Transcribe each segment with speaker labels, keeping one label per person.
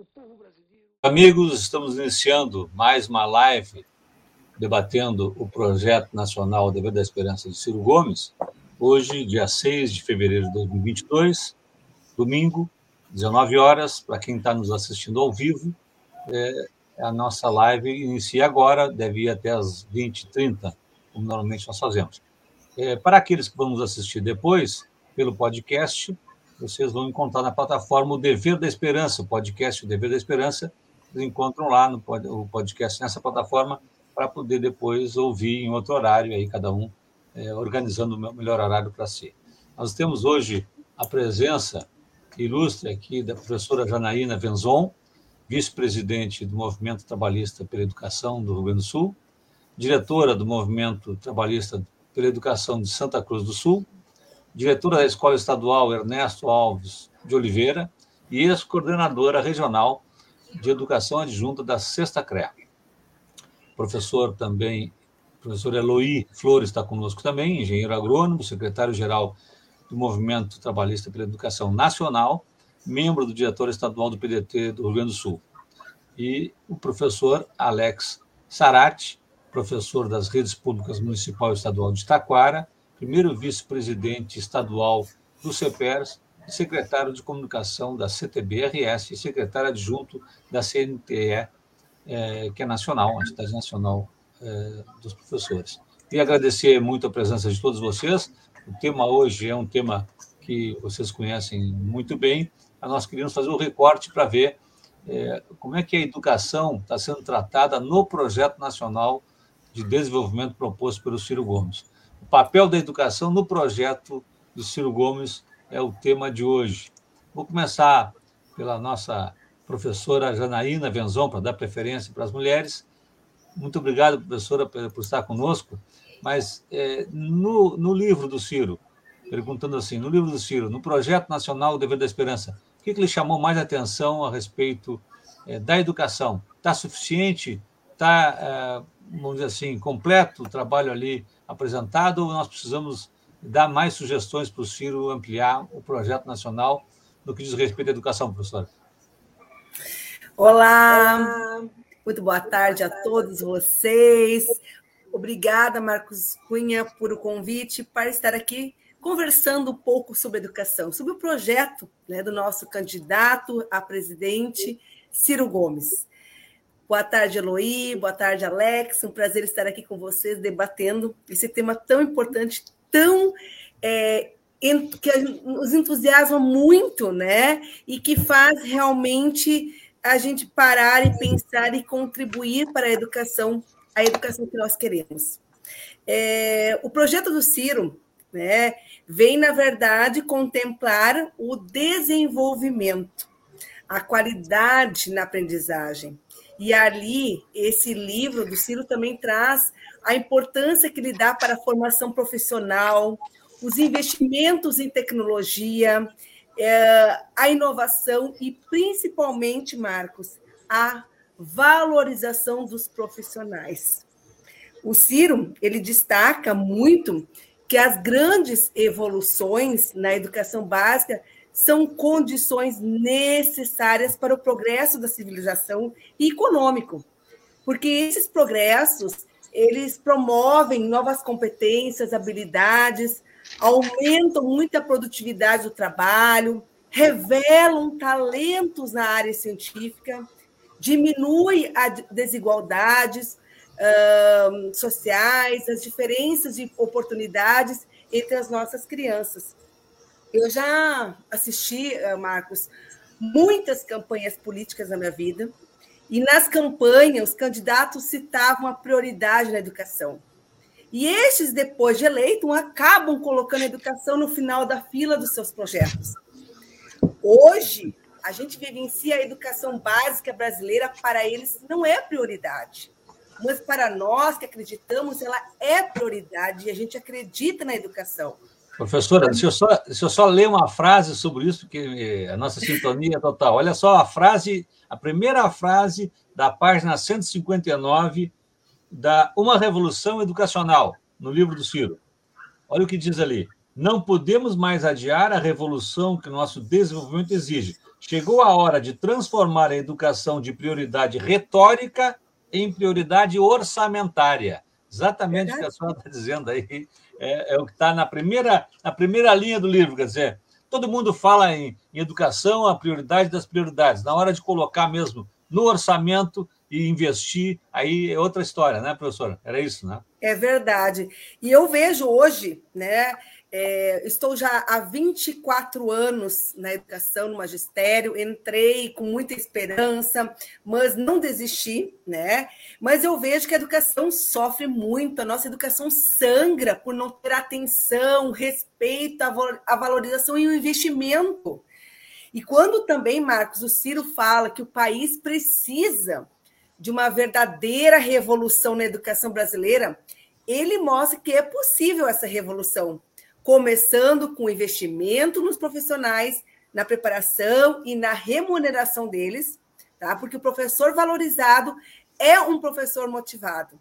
Speaker 1: Amigos, estamos iniciando mais uma live debatendo o Projeto Nacional Dever da Esperança de Ciro Gomes, hoje, dia 6 de fevereiro de 2022, domingo, 19 horas, para quem está nos assistindo ao vivo, a nossa live inicia agora, deve ir até às 20h30, como normalmente nós fazemos. Para aqueles que vão nos assistir depois, pelo podcast, vocês vão encontrar na plataforma o Dever da Esperança, o podcast O Dever da Esperança, vocês encontram lá no podcast nessa plataforma para poder depois ouvir em outro horário, aí cada um organizando o melhor horário para si. Nós temos hoje a presença ilustre aqui da professora Janaína Venzon, vice-presidente do Movimento Trabalhista pela Educação do Rio Grande do Sul, diretora do Movimento Trabalhista pela Educação de Santa Cruz do Sul, diretora da Escola Estadual Ernesto Alves de Oliveira e ex-coordenadora regional de Educação Adjunta da Sexta CREA. Professor Eloy Flores está conosco também, engenheiro agrônomo, secretário-geral do Movimento Trabalhista pela Educação Nacional, membro do diretor estadual do PDT do Rio Grande do Sul. E o professor Alex Sarati, professor das redes públicas municipal e estadual de Taquara, primeiro vice-presidente estadual do CEPERS, secretário de comunicação da CTB-RS e secretário adjunto da CNTE, que é nacional, a Entidade Nacional dos Professores. Queria agradecer muito a presença de todos vocês. O tema hoje é um tema que vocês conhecem muito bem. Nós queríamos fazer um recorte para ver como é que a educação está sendo tratada no Projeto Nacional de Desenvolvimento proposto pelo Ciro Gomes. O papel da educação no projeto do Ciro Gomes é o tema de hoje. Vou começar pela nossa professora Janaína Venzon, para dar preferência para as mulheres. Muito obrigado, professora, por estar conosco. Mas no livro do Ciro, perguntando assim, no livro do Ciro, no Projeto Nacional Dever da Esperança, o que lhe chamou mais atenção a respeito da educação? Está suficiente? Está, vamos dizer assim, completo o trabalho ali apresentado ou nós precisamos dar mais sugestões para o Ciro ampliar o projeto nacional no que diz respeito à educação, professora?
Speaker 2: Olá, muito boa tarde a todos vocês. Obrigada, Marcos Cunha, por o convite para estar aqui conversando um pouco sobre educação, sobre o projeto, né, do nosso candidato a presidente, Ciro Gomes. Boa tarde, Eloy. Boa tarde, Alex. Um prazer estar aqui com vocês, debatendo esse tema tão importante, que nos entusiasma muito, né? E que faz realmente a gente parar e pensar e contribuir para a educação que nós queremos. O projeto do Ciro, né, vem, na verdade, contemplar o desenvolvimento, a qualidade na aprendizagem. E ali, esse livro do Ciro também traz a importância que ele dá para a formação profissional, os investimentos em tecnologia, a inovação e, principalmente, Marcos, a valorização dos profissionais. O Ciro, ele destaca muito que as grandes evoluções na educação básica são condições necessárias para o progresso da civilização e econômico, porque esses progressos, eles promovem novas competências, habilidades, aumentam muito a produtividade do trabalho, revelam talentos na área científica, diminui as desigualdades sociais, as diferenças de oportunidades entre as nossas crianças. Eu já assisti, Marcos, muitas campanhas políticas na minha vida, e nas campanhas os candidatos citavam a prioridade na educação. E estes, depois de eleitos, acabam colocando a educação no final da fila dos seus projetos. Hoje, a gente vivencia a educação básica brasileira, para eles não é prioridade. Mas para nós que acreditamos, ela é prioridade e a gente acredita na educação.
Speaker 1: Professora, deixa eu só ler uma frase sobre isso, que a nossa sintonia é total. Olha só a primeira frase da página 159 da Uma Revolução Educacional, no livro do Ciro. Olha o que diz ali. Não podemos mais adiar a revolução que o nosso desenvolvimento exige. chegou a hora de transformar a educação de prioridade retórica em prioridade orçamentária. Exatamente o que a senhora está dizendo aí, é o que está na primeira linha do livro, quer dizer, todo mundo fala em educação, a prioridade das prioridades. Na hora de colocar mesmo no orçamento e investir, aí é outra história, né, professora? Era isso, né?
Speaker 2: É verdade. E eu vejo hoje, né? Estou já há 24 anos na educação, no magistério, entrei com muita esperança, mas não desisti, né? Mas eu vejo que a educação sofre muito, a nossa educação sangra por não ter atenção, respeito, a valorização e o investimento. E quando também, Marcos, o Ciro fala que o país precisa de uma verdadeira revolução na educação brasileira, ele mostra que é possível essa revolução, começando com investimento nos profissionais, na preparação e na remuneração deles, tá? Porque o professor valorizado é um professor motivado.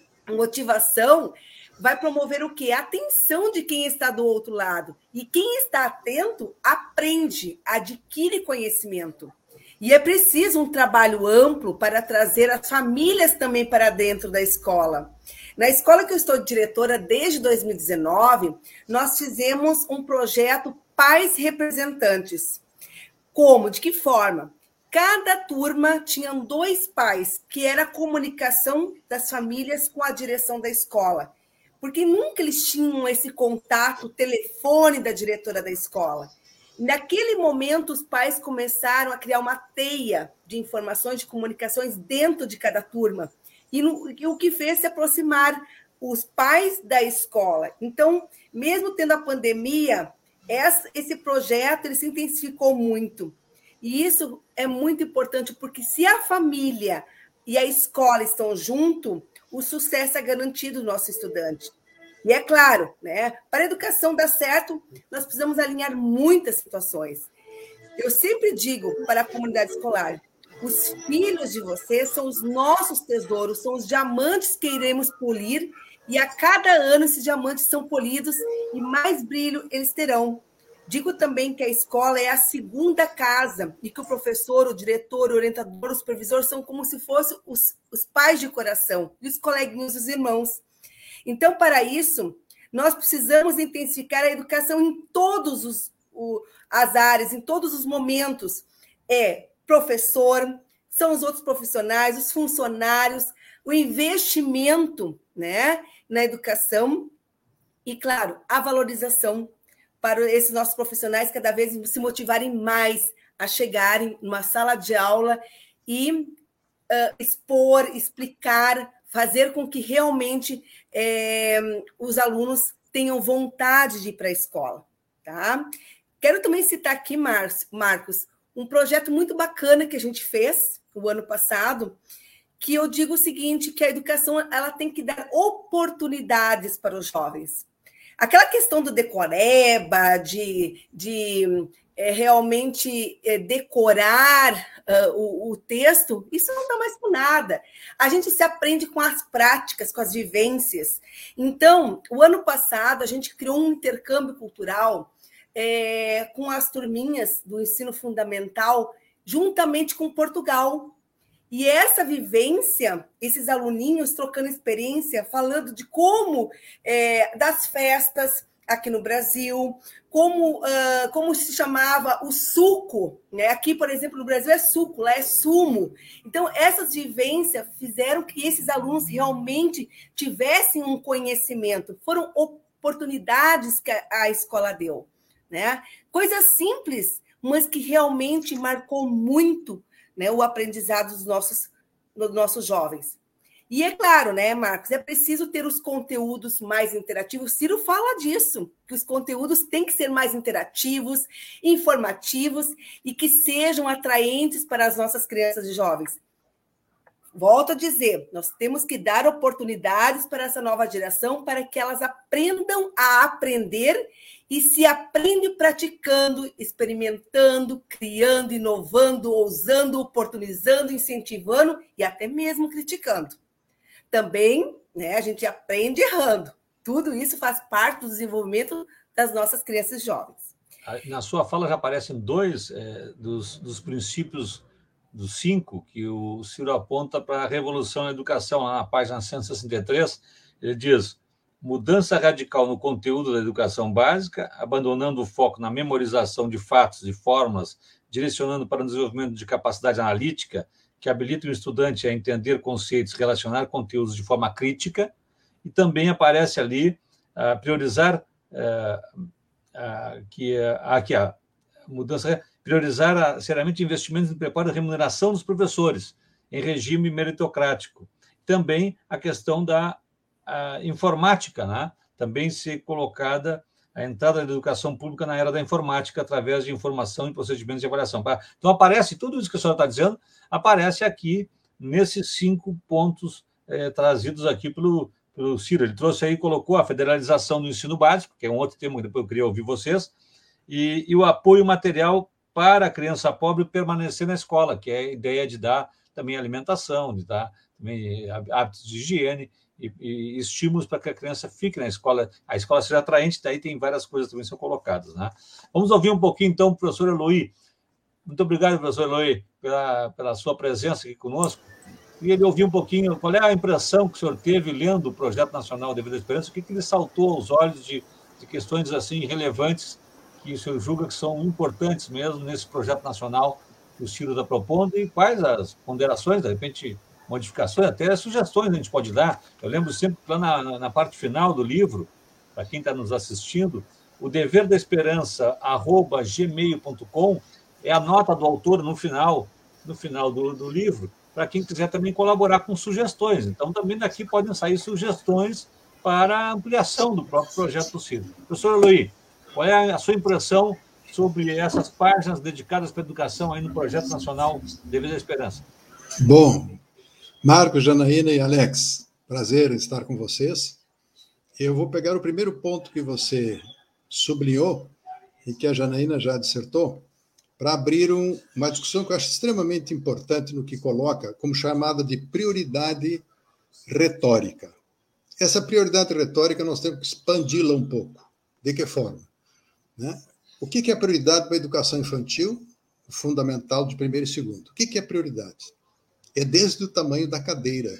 Speaker 2: Motivação vai promover o quê? A atenção de quem está do outro lado. E quem está atento aprende, adquire conhecimento. E é preciso um trabalho amplo para trazer as famílias também para dentro da escola. Na escola que eu estou diretora desde 2019, nós fizemos um projeto Pais Representantes. Como? De que forma? Cada turma tinha 2 pais, que era a comunicação das famílias com a direção da escola. Porque nunca eles tinham esse contato, telefone da diretora da escola. Naquele momento, os pais começaram a criar uma teia de informações, de comunicações dentro de cada turma. E o que fez se aproximar os pais da escola. Então, mesmo tendo a pandemia, esse projeto ele se intensificou muito. E isso é muito importante, porque se a família e a escola estão juntos, o sucesso é garantido do nosso estudante. E é claro, né, para a educação dar certo, nós precisamos alinhar muitas situações. Eu sempre digo para a comunidade escolar, os filhos de vocês são os nossos tesouros, são os diamantes que iremos polir, e a cada ano esses diamantes são polidos e mais brilho eles terão. Digo também que a escola é a segunda casa e que o professor, o diretor, o orientador, o supervisor são como se fossem os pais de coração e os coleguinhas, os irmãos. Então, para isso, nós precisamos intensificar a educação em todas as áreas, em todos os momentos. Professor, são os outros profissionais, os funcionários, o investimento, né, na educação e, claro, a valorização para esses nossos profissionais cada vez se motivarem mais a chegarem numa sala de aula e expor, explicar, fazer com que realmente os alunos tenham vontade de ir para a escola. Tá? Quero também citar aqui, Marcos, um projeto muito bacana que a gente fez o ano passado, que eu digo o seguinte, que a educação ela tem que dar oportunidades para os jovens. Aquela questão do decoreba, de realmente decorar o texto, isso não dá mais por nada. A gente se aprende com as práticas, com as vivências. Então, o ano passado, a gente criou um intercâmbio cultural com as turminhas do ensino fundamental, juntamente com Portugal. E essa vivência, esses aluninhos trocando experiência, falando de como, das festas aqui no Brasil, como se chamava o suco, né? Aqui, por exemplo, no Brasil é suco, lá é sumo. Então, essas vivências fizeram que esses alunos realmente tivessem um conhecimento, foram oportunidades que a escola deu, né? Coisas simples, mas que realmente marcou muito, né, o aprendizado dos nossos jovens. E é claro, né, Marcos, é preciso ter os conteúdos mais interativos. Ciro fala disso, que os conteúdos têm que ser mais interativos, informativos e que sejam atraentes para as nossas crianças e jovens. Volto a dizer, nós temos que dar oportunidades para essa nova geração para que elas aprendam a aprender e se aprende praticando, experimentando, criando, inovando, ousando, oportunizando, incentivando e até mesmo criticando. Também, né, a gente aprende errando. Tudo isso faz parte do desenvolvimento das nossas crianças jovens.
Speaker 1: Na sua fala já aparecem dois dos princípios dos 5 que o Ciro aponta para a revolução na educação, lá na página 163. Ele diz: mudança radical no conteúdo da educação básica, abandonando o foco na memorização de fatos e fórmulas, direcionando para o desenvolvimento de capacidade analítica que habilita o estudante a entender conceitos, relacionar conteúdos de forma crítica. E também aparece ali priorizar a mudança, priorizar seriamente investimentos em preparo e remuneração dos professores em regime meritocrático. Também a questão da informática, né? Também ser colocada a entrada da educação pública na era da informática através de informação e procedimentos de avaliação. Então, aparece tudo isso que a senhora está dizendo, aparece aqui nesses 5 pontos trazidos aqui pelo Ciro. Ele trouxe aí, colocou a federalização do ensino básico, que é um outro tema que depois eu queria ouvir vocês, e o apoio material para a criança pobre permanecer na escola, que é a ideia de dar também alimentação, de dar também hábitos de higiene e estímulos para que a criança fique na escola, a escola seja atraente, daí tem várias coisas também que são colocadas, né? Vamos ouvir um pouquinho, então, o professor Eloy. Muito obrigado, professor Eloy, pela sua presença aqui conosco. Queria ele ouvir um pouquinho qual é a impressão que o senhor teve lendo o Projeto Nacional de Vida e Esperança, o que lhe saltou aos olhos de questões assim relevantes que o senhor julga que são importantes mesmo nesse Projeto Nacional que o Ciro está propondo, e quais as ponderações, de repente, modificações, até sugestões a gente pode dar. Eu lembro sempre que lá na parte final do livro, para quem está nos assistindo, o dever da esperança @gmail.com é a nota do autor no final do livro, para quem quiser também colaborar com sugestões. Então, também daqui podem sair sugestões para a ampliação do próprio projeto do Ciro. Professor Eloy, qual é a sua impressão sobre essas páginas dedicadas para a educação aí no Projeto Nacional de Vida e Esperança?
Speaker 3: Bom, Marcos, Janaína e Alex, prazer em estar com vocês. Eu vou pegar o primeiro ponto que você sublinhou e que a Janaína já dissertou, para abrir uma discussão que eu acho extremamente importante no que coloca como chamada de prioridade retórica. Essa prioridade retórica nós temos que expandi-la um pouco. De que forma? Né? O que é prioridade para a educação infantil? O fundamental de primeiro e segundo. O que é prioridade? É desde o tamanho da cadeira,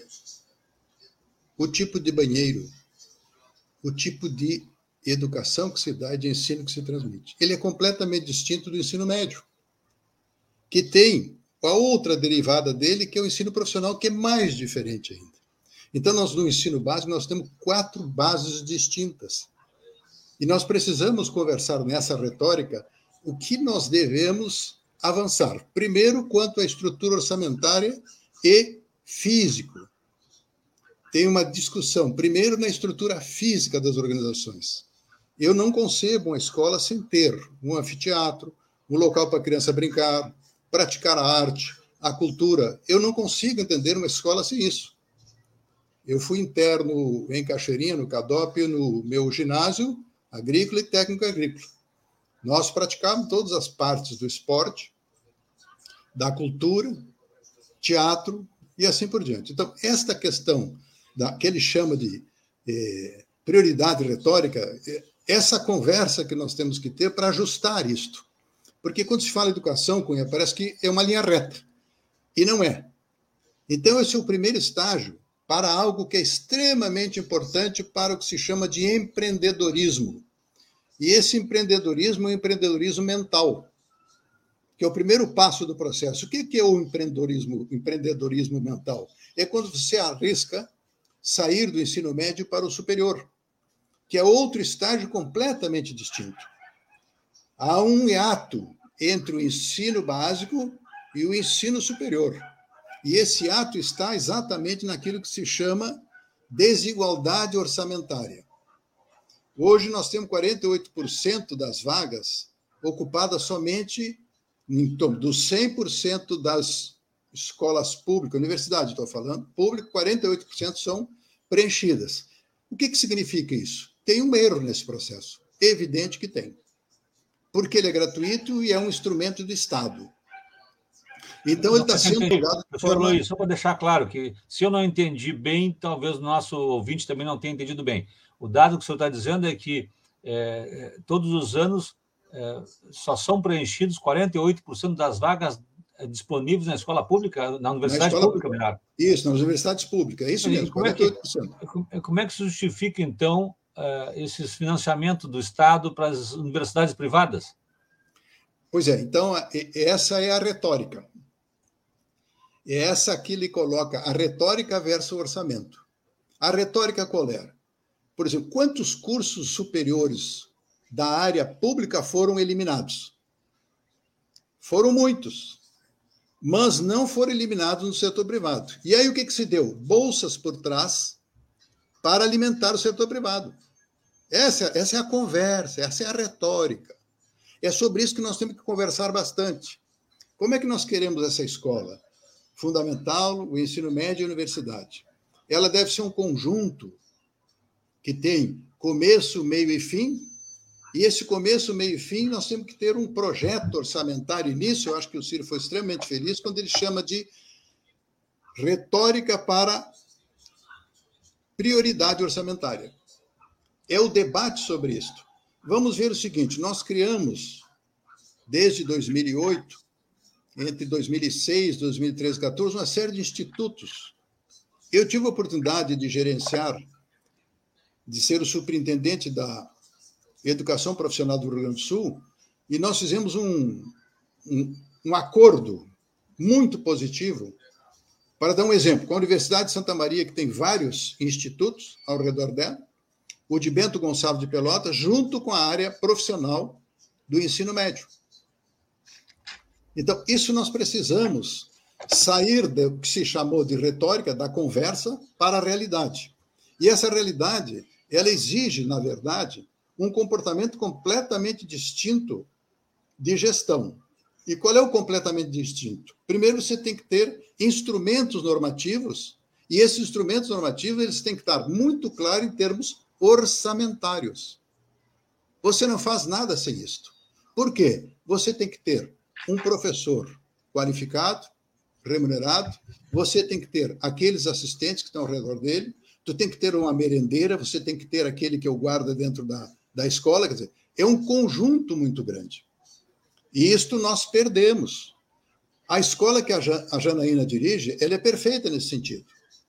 Speaker 3: o tipo de banheiro, o tipo de educação que se dá e de ensino que se transmite. Ele é completamente distinto do ensino médio, que tem a outra derivada dele, que é o ensino profissional, que é mais diferente ainda. Então, nós no ensino básico, nós temos 4 bases distintas. E nós precisamos conversar nessa retórica o que nós devemos avançar. Primeiro, quanto à estrutura orçamentária e físico. Tem uma discussão, primeiro, na estrutura física das organizações. Eu não concebo uma escola sem ter um anfiteatro, um local para a criança brincar, praticar a arte, a cultura. Eu não consigo entender uma escola sem isso. Eu fui interno em Cachoeirinha, no CADOP, no meu ginásio agrícola e técnico agrícola. Nós praticávamos todas as partes do esporte, da cultura, teatro e assim por diante. Então, esta questão que ele chama de prioridade retórica, essa conversa que nós temos que ter para ajustar isto. Porque quando se fala em educação, Cunha, parece que é uma linha reta. E não é. Então, esse é o primeiro estágio para algo que é extremamente importante para o que se chama de empreendedorismo. E esse empreendedorismo é um empreendedorismo mental, que é o primeiro passo do processo. O que é o empreendedorismo mental? É quando você arrisca sair do ensino médio para o superior, que é outro estágio completamente distinto. Há um hiato entre o ensino básico e o ensino superior. E esse ato está exatamente naquilo que se chama desigualdade orçamentária. Hoje nós temos 48% das vagas ocupadas somente dos 100% das escolas públicas, universidade, estou falando, público, 48% são preenchidas. O que significa isso? Tem um erro nesse processo. Evidente que tem. Porque ele é gratuito e é um instrumento do Estado. Então, ele está sendo julgado...
Speaker 1: Professor Luiz, só para deixar claro que, se eu não entendi bem, talvez o nosso ouvinte também não tenha entendido bem. O dado que o senhor está dizendo é que todos os anos só são preenchidos 48% das vagas disponíveis na escola pública, na universidade pública, melhor.
Speaker 3: Isso, nas universidades públicas, é isso mesmo, 48%.
Speaker 1: Como é que se justifica, então, esses financiamentos do Estado para as universidades privadas?
Speaker 3: Pois é, então, essa é a retórica. É essa que lhe coloca a retórica versus o orçamento. A retórica qual era? Por exemplo, quantos cursos superiores da área pública foram eliminados? Foram muitos, mas não foram eliminados no setor privado. E aí o que se deu? Bolsas por trás para alimentar o setor privado. Essa é a conversa, essa é a retórica. É sobre isso que nós temos que conversar bastante. Como é que nós queremos essa escola? Fundamental, o ensino médio e a universidade. Ela deve ser um conjunto que tem começo, meio e fim, e esse começo, meio e fim, nós temos que ter um projeto orçamentário nisso. Eu acho que o Ciro foi extremamente feliz quando ele chama de retórica para prioridade orçamentária. É o debate sobre isto. Vamos ver o seguinte, nós criamos, desde 2008, entre 2006, 2013 e 2014, uma série de institutos. Eu tive a oportunidade de gerenciar, de ser o superintendente da Educação Profissional do Rio Grande do Sul, e nós fizemos um acordo muito positivo, para dar um exemplo, com a Universidade de Santa Maria, que tem vários institutos ao redor dela, o de Bento Gonçalves de Pelotas, junto com a área profissional do ensino médio. Então, isso nós precisamos sair do que se chamou de retórica, da conversa, para a realidade. E essa realidade, ela exige, na verdade, um comportamento completamente distinto de gestão. E qual é o completamente distinto? Primeiro, você tem que ter instrumentos normativos, e esses instrumentos normativos eles têm que estar muito claros em termos orçamentários. Você não faz nada sem isto. Por quê? Você tem que ter um professor qualificado, remunerado, você tem que ter aqueles assistentes que estão ao redor dele, tu tem que ter uma merendeira, você tem que ter aquele que é o guarda dentro da escola, quer dizer, é um conjunto muito grande. E isto nós perdemos. A escola que a Janaína dirige, ela é perfeita nesse sentido.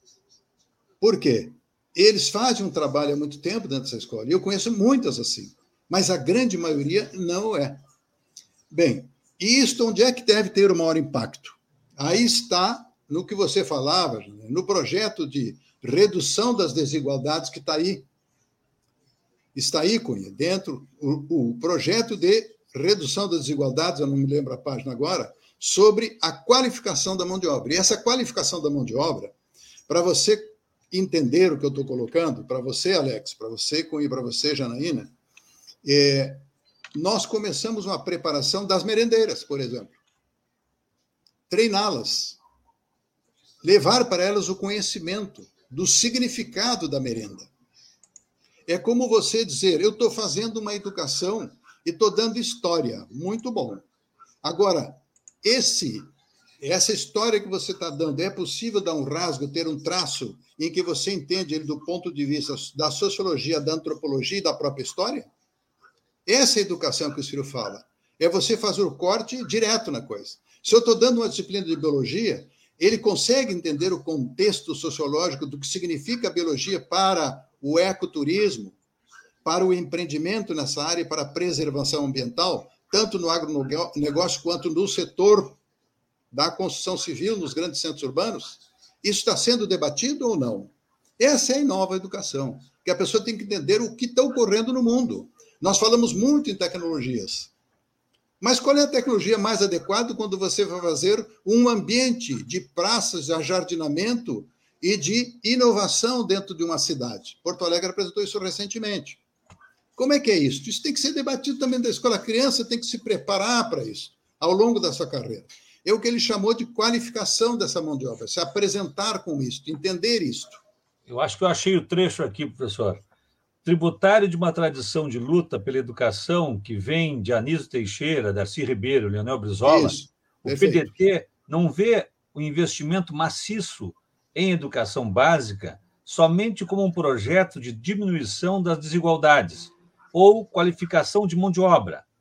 Speaker 3: Por quê? Eles fazem um trabalho há muito tempo dentro dessa escola, e eu conheço muitas assim, mas a grande maioria não é. Bem, e isto onde é que deve ter o maior impacto? Aí está no que você falava, no projeto de redução das desigualdades que está aí. Está aí, Cunha, dentro o projeto de redução das desigualdades, eu não me lembro a página agora, sobre a qualificação da mão de obra. E essa qualificação da mão de obra, para você entender o que eu estou colocando, para você, Alex, para você, Cunha, para você, Janaína, nós começamos uma preparação das merendeiras, por exemplo. Treiná-las. Levar para elas o conhecimento do significado da merenda. É como você dizer, eu estou fazendo uma educação e estou dando história. Muito bom. Agora, essa história que você está dando, é possível dar um rasgo, ter um traço em que você entende ele do ponto de vista da sociologia, da antropologia e da própria história? Essa é a educação que o Ciro fala. É você fazer o corte direto na coisa. Se eu estou dando uma disciplina de biologia, ele consegue entender o contexto sociológico do que significa a biologia para o ecoturismo, para o empreendimento nessa área e para a preservação ambiental, tanto no agronegócio quanto no setor da construção civil nos grandes centros urbanos? Isso está sendo debatido ou não? Essa é a nova educação, que a pessoa tem que entender o que está ocorrendo no mundo. Nós falamos muito em tecnologias, mas qual é a tecnologia mais adequada quando você vai fazer um ambiente de praças de ajardinamento e de inovação dentro de uma cidade? Porto Alegre apresentou isso recentemente. Como é que é isso? Isso tem que ser debatido também da escola. A criança tem que se preparar para isso ao longo da sua carreira. É o que ele chamou de qualificação dessa mão de obra, se apresentar com isso, entender isto.
Speaker 1: Eu acho que eu achei o trecho aqui, professor. Tributário de uma tradição de luta pela educação que vem de Anísio Teixeira, Darcy Ribeiro, Leonel Brizola, isso, o PDT não vê o investimento maciço em educação básica somente como um projeto de diminuição das desigualdades ou qualificação de mão de obra.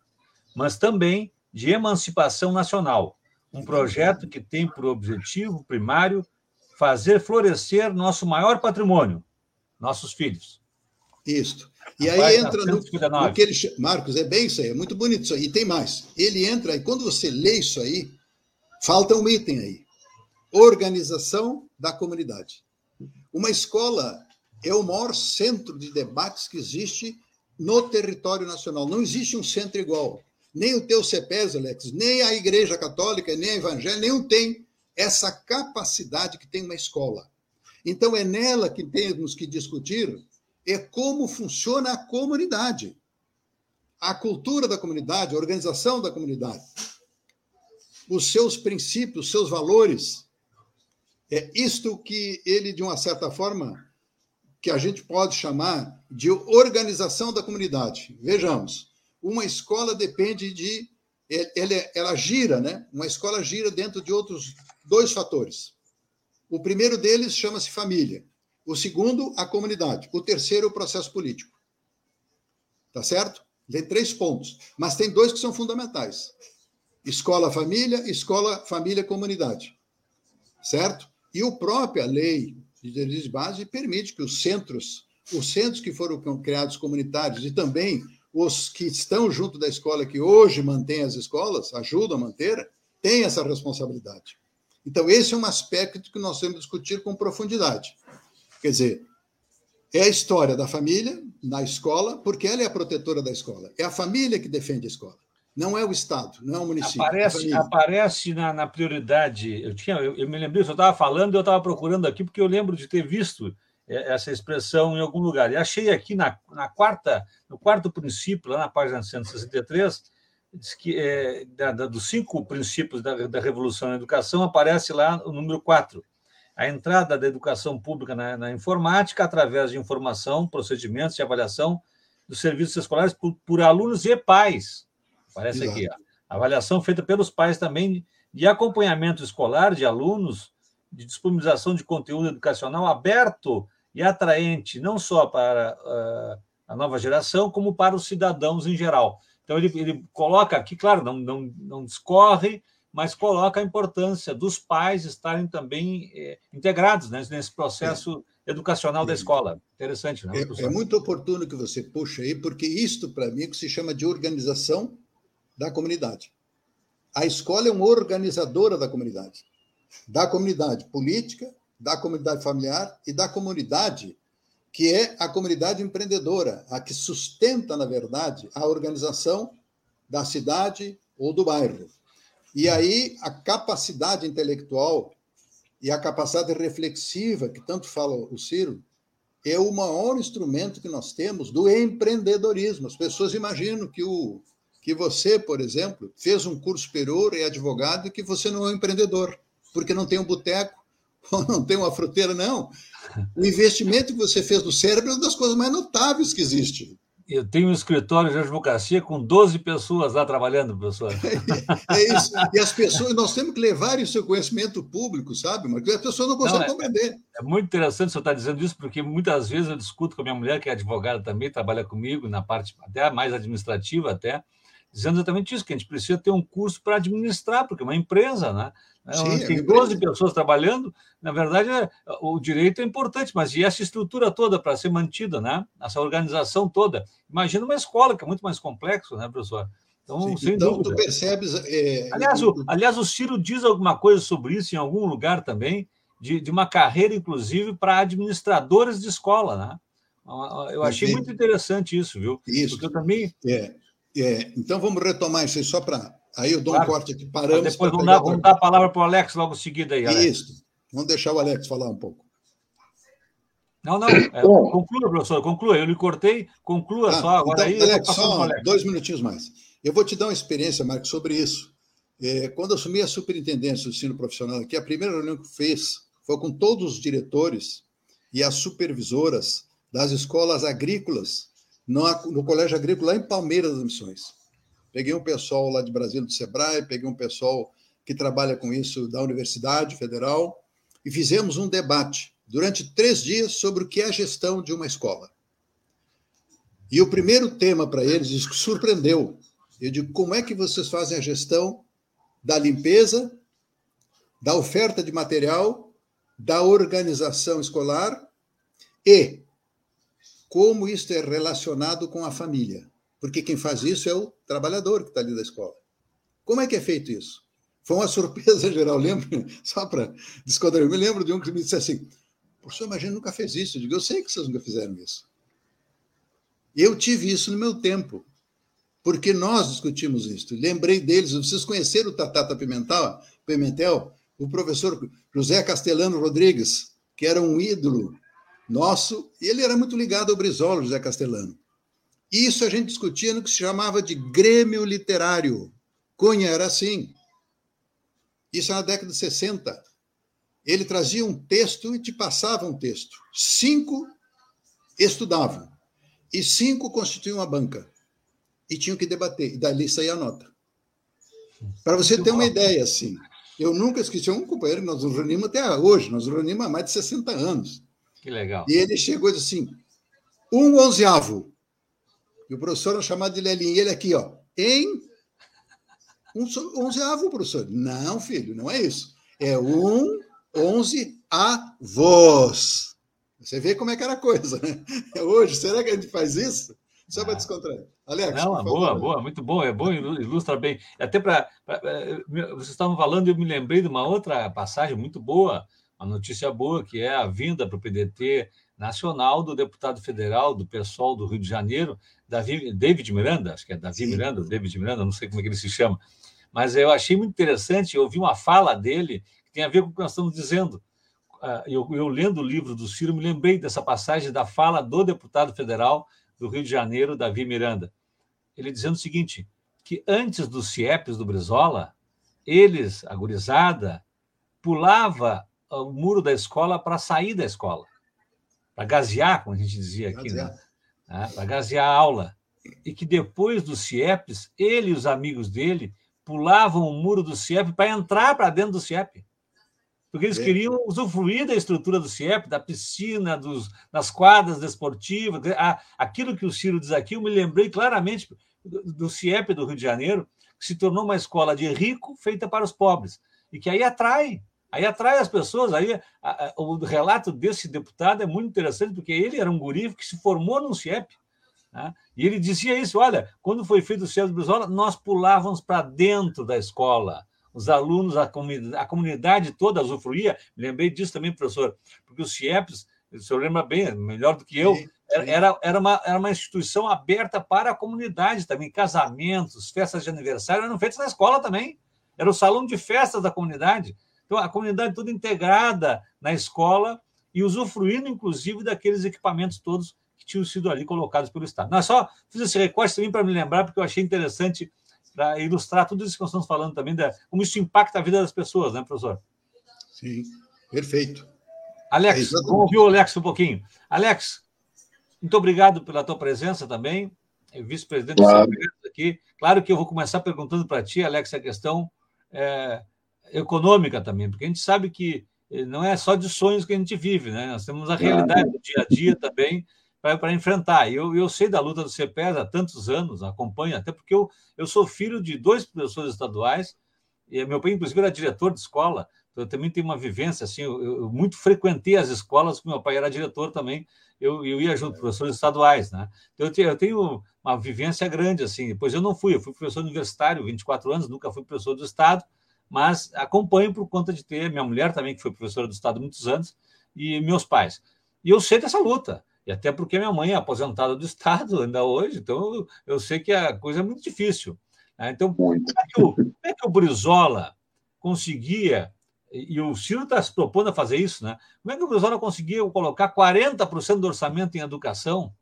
Speaker 1: mas também de emancipação nacional. Um projeto que tem por objetivo primário fazer florescer nosso maior patrimônio, nossos filhos.
Speaker 3: Isso. E aí entra no que ele... Marcos, é bem isso aí, é muito bonito isso aí. E tem mais. Ele entra, e quando você lê isso aí, falta um item aí. Organização da comunidade. Uma escola é o maior centro de debates que existe no território nacional. Não existe um centro igual. Nem o teu CEPES, Alex, nem a Igreja Católica, nem a Evangélica, nenhum tem essa capacidade que tem uma escola. Então, é nela que temos que discutir como funciona a comunidade. A cultura da comunidade, a organização da comunidade. Os seus princípios, os seus valores. É isto que ele, de uma certa forma, que a gente pode chamar de organização da comunidade. Vejamos, uma escola depende de... Ela gira, né? Uma escola gira dentro de outros 2 fatores. O primeiro deles chama-se família. O segundo, a comunidade. O terceiro, o processo político. Tá certo? Tem 3 pontos. Mas tem 2 que são fundamentais. Escola, família, comunidade. Certo? E a própria lei de direitos de base permite que os centros que foram criados comunitários e também os que estão junto da escola, que hoje mantêm as escolas, ajudam a manter, têm essa responsabilidade. Então, esse é um aspecto que nós temos que discutir com profundidade. Quer dizer, é a história da família na escola, porque ela é a protetora da escola. É a família que defende a escola. Não é o Estado, não é o município.
Speaker 1: Aparece na prioridade. Eu me lembrei, eu estava falando, eu estava procurando aqui, porque eu lembro de ter visto essa expressão em algum lugar. E achei aqui no quarto princípio, lá na página 163, diz que dos 5 princípios da Revolução na Educação, aparece lá o número 4. A entrada da educação pública na informática através de informação, procedimentos e avaliação dos serviços escolares por alunos e pais. Aparece aqui, a avaliação feita pelos pais também de acompanhamento escolar de alunos, de disponibilização de conteúdo educacional aberto e atraente, não só para a nova geração, como para os cidadãos em geral. Então, ele coloca aqui, claro, não discorre, mas coloca a importância dos pais estarem também integrados, né, nesse processo educacional da escola. Interessante, não é?
Speaker 3: É muito oportuno que você puxa aí, porque isto, para mim, é que se chama de organização da comunidade. A escola é uma organizadora da comunidade política, da comunidade familiar e da comunidade, que é a comunidade empreendedora, a que sustenta, na verdade, a organização da cidade ou do bairro. E aí a capacidade intelectual e a capacidade reflexiva, que tanto fala o Ciro, é o maior instrumento que nós temos do empreendedorismo. As pessoas imaginam que você, por exemplo, fez um curso superior, é advogado, e que você não é um empreendedor, porque não tem um boteco, ou não tem uma fruteira, não. O investimento que você fez no cérebro é uma das coisas mais notáveis que existe.
Speaker 1: Eu tenho um escritório de advocacia com 12 pessoas lá trabalhando, professor.
Speaker 3: É isso. E as pessoas, nós temos que levar isso ao conhecimento público, sabe? Mas as pessoas não conseguem compreender.
Speaker 1: É muito interessante o senhor estar dizendo isso, porque muitas vezes eu discuto com a minha mulher, que é advogada também, trabalha comigo na parte até mais administrativa, dizendo exatamente isso, que a gente precisa ter um curso para administrar, porque é uma empresa, né? Sim, tem 12 pessoas trabalhando, na verdade, o direito é importante, mas e essa estrutura toda para ser mantida, né? Essa organização toda. Imagina uma escola, que é muito mais complexo, né, professor? Então, sem dúvida.
Speaker 3: Tu percebes...
Speaker 1: Aliás, o Ciro diz alguma coisa sobre isso em algum lugar também, de uma carreira, inclusive, para administradores de escola, né? Eu achei muito interessante isso, viu?
Speaker 3: Isso.
Speaker 1: Porque eu também...
Speaker 3: Então, vamos retomar isso aí só para... Aí eu dou um corte aqui, paramos...
Speaker 1: Mas depois vamos dar a palavra para o Alex logo em seguida aí, Alex.
Speaker 3: Isso. Vamos deixar o Alex falar um pouco.
Speaker 1: Não. Conclua, professor, conclua. Eu lhe cortei, conclua só. Agora
Speaker 3: então, aí, Alex, só 2 minutinhos mais. Eu vou te dar uma experiência, Marcos, sobre isso. Quando eu assumi a superintendência do ensino profissional aqui, a primeira reunião que fez foi com todos os diretores e as supervisoras das escolas agrícolas no Colégio Agrícola, lá em Palmeiras das Missões. Peguei um pessoal lá de Brasília, do Sebrae, peguei um pessoal que trabalha com isso da Universidade Federal e fizemos um debate durante 3 dias sobre o que é a gestão de uma escola. E o primeiro tema para eles, isso que surpreendeu, Eu digo, como é que vocês fazem a gestão da limpeza, da oferta de material, da organização escolar e como isso é relacionado com a família? Porque quem faz isso é o trabalhador que está ali da escola. Como é que é feito isso? Foi uma surpresa geral. Lembro, só para descontrair, eu me lembro de um que me disse assim, professor, mas a gente nunca fez isso. Eu digo, eu sei que vocês nunca fizeram isso. Eu tive isso no meu tempo, porque nós discutimos isso. Lembrei deles, vocês conheceram o Tatata Pimentel, o professor José Castelano Rodrigues, que era um ídolo nosso, e ele era muito ligado ao Brizola, José Castelano. Isso a gente discutia no que se chamava de Grêmio Literário. Cunha era assim. Isso na década de 60. Ele trazia um texto e te passava um texto. 5 estudavam. E 5 constituíam uma banca. E tinham que debater. E dali saía a nota. Para você ter uma ideia, assim. Eu nunca esqueci um companheiro que nós nos reunimos até hoje. Nós nos reunimos há mais de 60 anos.
Speaker 1: Que legal.
Speaker 3: E ele chegou e disse assim, 1/11. E o professor era chamado de Lelinho. E ele aqui, ó, em 1/11, professor. Não, filho, não é isso. É 11 avós. Você vê como é que era a coisa, né? Hoje, será que a gente faz isso? Só para descontrair. Alex,
Speaker 1: não, boa, muito bom, é bom, ilustra bem. Até vocês estavam falando e eu me lembrei de uma outra passagem muito boa, uma notícia boa, que é a vinda para o PDT nacional do deputado federal do PSOL do Rio de Janeiro, David Miranda, acho que é David Miranda, David Miranda, não sei como é que ele se chama, mas eu achei muito interessante, eu ouvi uma fala dele que tem a ver com o que nós estamos dizendo. Eu lendo o livro do Ciro, me lembrei dessa passagem da fala do deputado federal do Rio de Janeiro, Davi Miranda. Ele dizendo o seguinte, que antes dos CIEPs do Brizola, eles, a gurizada, pulava o muro da escola para sair da escola, para gazear, como a gente dizia aqui, né? Para gazear a aula. E que depois dos CIEPs, ele e os amigos dele pulavam o muro do CIEP para entrar para dentro do CIEP. Porque eles queriam usufruir da estrutura do CIEP, da piscina, das quadras desportivas. Aquilo que o Ciro diz aqui, eu me lembrei claramente do CIEP do Rio de Janeiro, que se tornou uma escola de rico feita para os pobres. E que aí atrai as pessoas. O relato desse deputado é muito interessante, porque ele era um guri que se formou no CIEP. Né? E ele dizia isso, olha, quando foi feito o CIEP do Brizola, nós pulávamos para dentro da escola. Os alunos, a comunidade toda usufruía. Me lembrei disso também, professor, porque os CIEPs, o senhor lembra bem, melhor do que eu, era uma instituição aberta para a comunidade também. Casamentos, festas de aniversário eram feitas na escola também. Era o salão de festas da comunidade. Então, a comunidade toda integrada na escola e usufruindo, inclusive, daqueles equipamentos todos que tinham sido ali colocados pelo Estado. Não, só fiz esse recorte também para me lembrar, porque eu achei interessante para ilustrar tudo isso que nós estamos falando também, como isso impacta a vida das pessoas, né, professor?
Speaker 3: Sim, perfeito.
Speaker 1: Alex, vamos ouvir o Alex um pouquinho. Alex, muito obrigado pela tua presença também, vice-presidente do aqui. Claro que eu vou começar perguntando para ti, Alex, a questão econômica também, porque a gente sabe que não é só de sonhos que a gente vive, né? Nós temos a realidade do dia a dia também, para enfrentar. Eu sei da luta do CEPES há tantos anos, acompanho, até porque eu sou filho de 2 professores estaduais, e meu pai, inclusive, era diretor de escola, então eu também tenho uma vivência, assim, eu muito frequentei as escolas, porque meu pai era diretor também, eu ia junto com professores estaduais, né? Então eu tenho uma vivência grande, assim, depois eu fui professor universitário, 24 anos, nunca fui professor do Estado, mas acompanho por conta de ter minha mulher também, que foi professora do Estado há muitos anos, e meus pais. E eu sei dessa luta, e até porque minha mãe é aposentada do Estado ainda hoje, então eu sei que a coisa é muito difícil. Né? Então, como é que o Brizola conseguia, e o Ciro está se propondo a fazer isso, né? Como é que o Brizola conseguia colocar 40% do orçamento em educação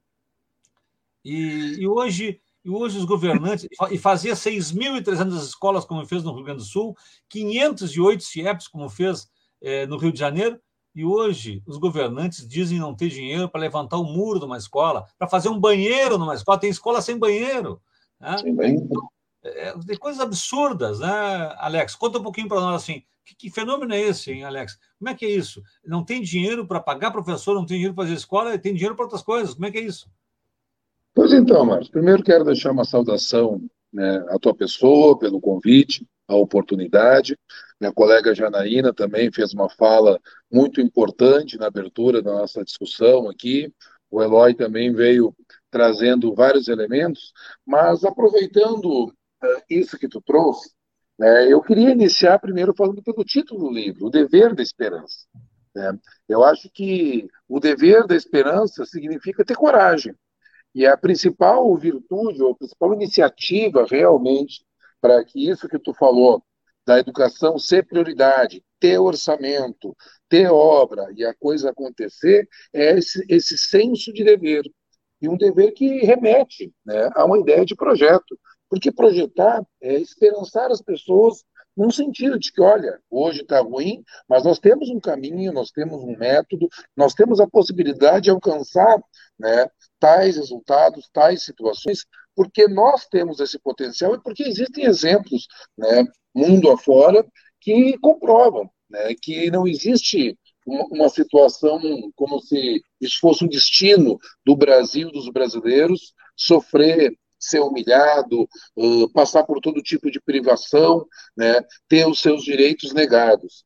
Speaker 1: e hoje os governantes, e fazia 6.300 escolas, como fez no Rio Grande do Sul, 508 CIEPs, como fez no Rio de Janeiro, e hoje os governantes dizem não ter dinheiro para levantar o muro de uma escola, para fazer um banheiro numa escola. Tem escola sem banheiro. Né? Sem banheiro. Tem coisas absurdas, né, Alex? Conta um pouquinho para nós, assim, que fenômeno é esse, hein, Alex? Como é que é isso? Não tem dinheiro para pagar professor, não tem dinheiro para fazer escola, tem dinheiro para outras coisas. Como é que é isso?
Speaker 4: Pois então, Marcos, primeiro quero deixar uma saudação né, a tua pessoa, pelo convite, a oportunidade. Minha colega Janaína também fez uma fala muito importante na abertura da nossa discussão aqui. O Eloy também veio trazendo vários elementos, mas aproveitando isso que tu trouxe, eu queria iniciar primeiro falando pelo título do livro, O Dever da Esperança. Né? Eu acho que o dever da esperança significa ter coragem. E a principal virtude, ou a principal iniciativa realmente para que isso que tu falou, da educação ser prioridade, ter orçamento, ter obra e a coisa acontecer, é esse senso de dever. E um dever que remete, né, a uma ideia de projeto. Porque projetar é esperançar as pessoas num sentido de que, olha, hoje está ruim, mas nós temos um caminho, nós temos um método, nós temos a possibilidade de alcançar, né, tais resultados, tais situações, porque nós temos esse potencial e porque existem exemplos, né, mundo afora, que comprovam, né, que não existe uma situação como se isso fosse um destino do Brasil, dos brasileiros, sofrer, ser humilhado, passar por todo tipo de privação, né, ter os seus direitos negados.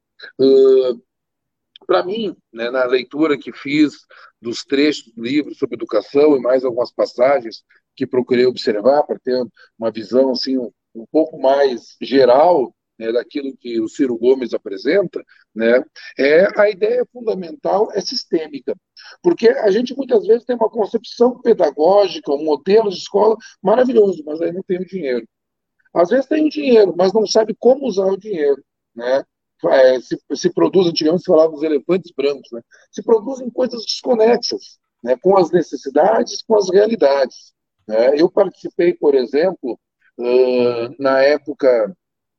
Speaker 4: Para mim, né, na leitura que fiz dos trechos do livro sobre educação e mais algumas passagens que procurei observar para ter uma visão assim um pouco mais geral, né, daquilo que o Ciro Gomes apresenta, né, a ideia fundamental é sistêmica, porque a gente muitas vezes tem uma concepção pedagógica, um modelo de escola maravilhoso, mas aí não tem o dinheiro. Às vezes tem o dinheiro, mas não sabe como usar o dinheiro, né? Se produz, antigamente se falava dos elefantes brancos, né? Se produzem coisas desconexas, né, com as necessidades, com as realidades. Né? Eu participei, por exemplo, na época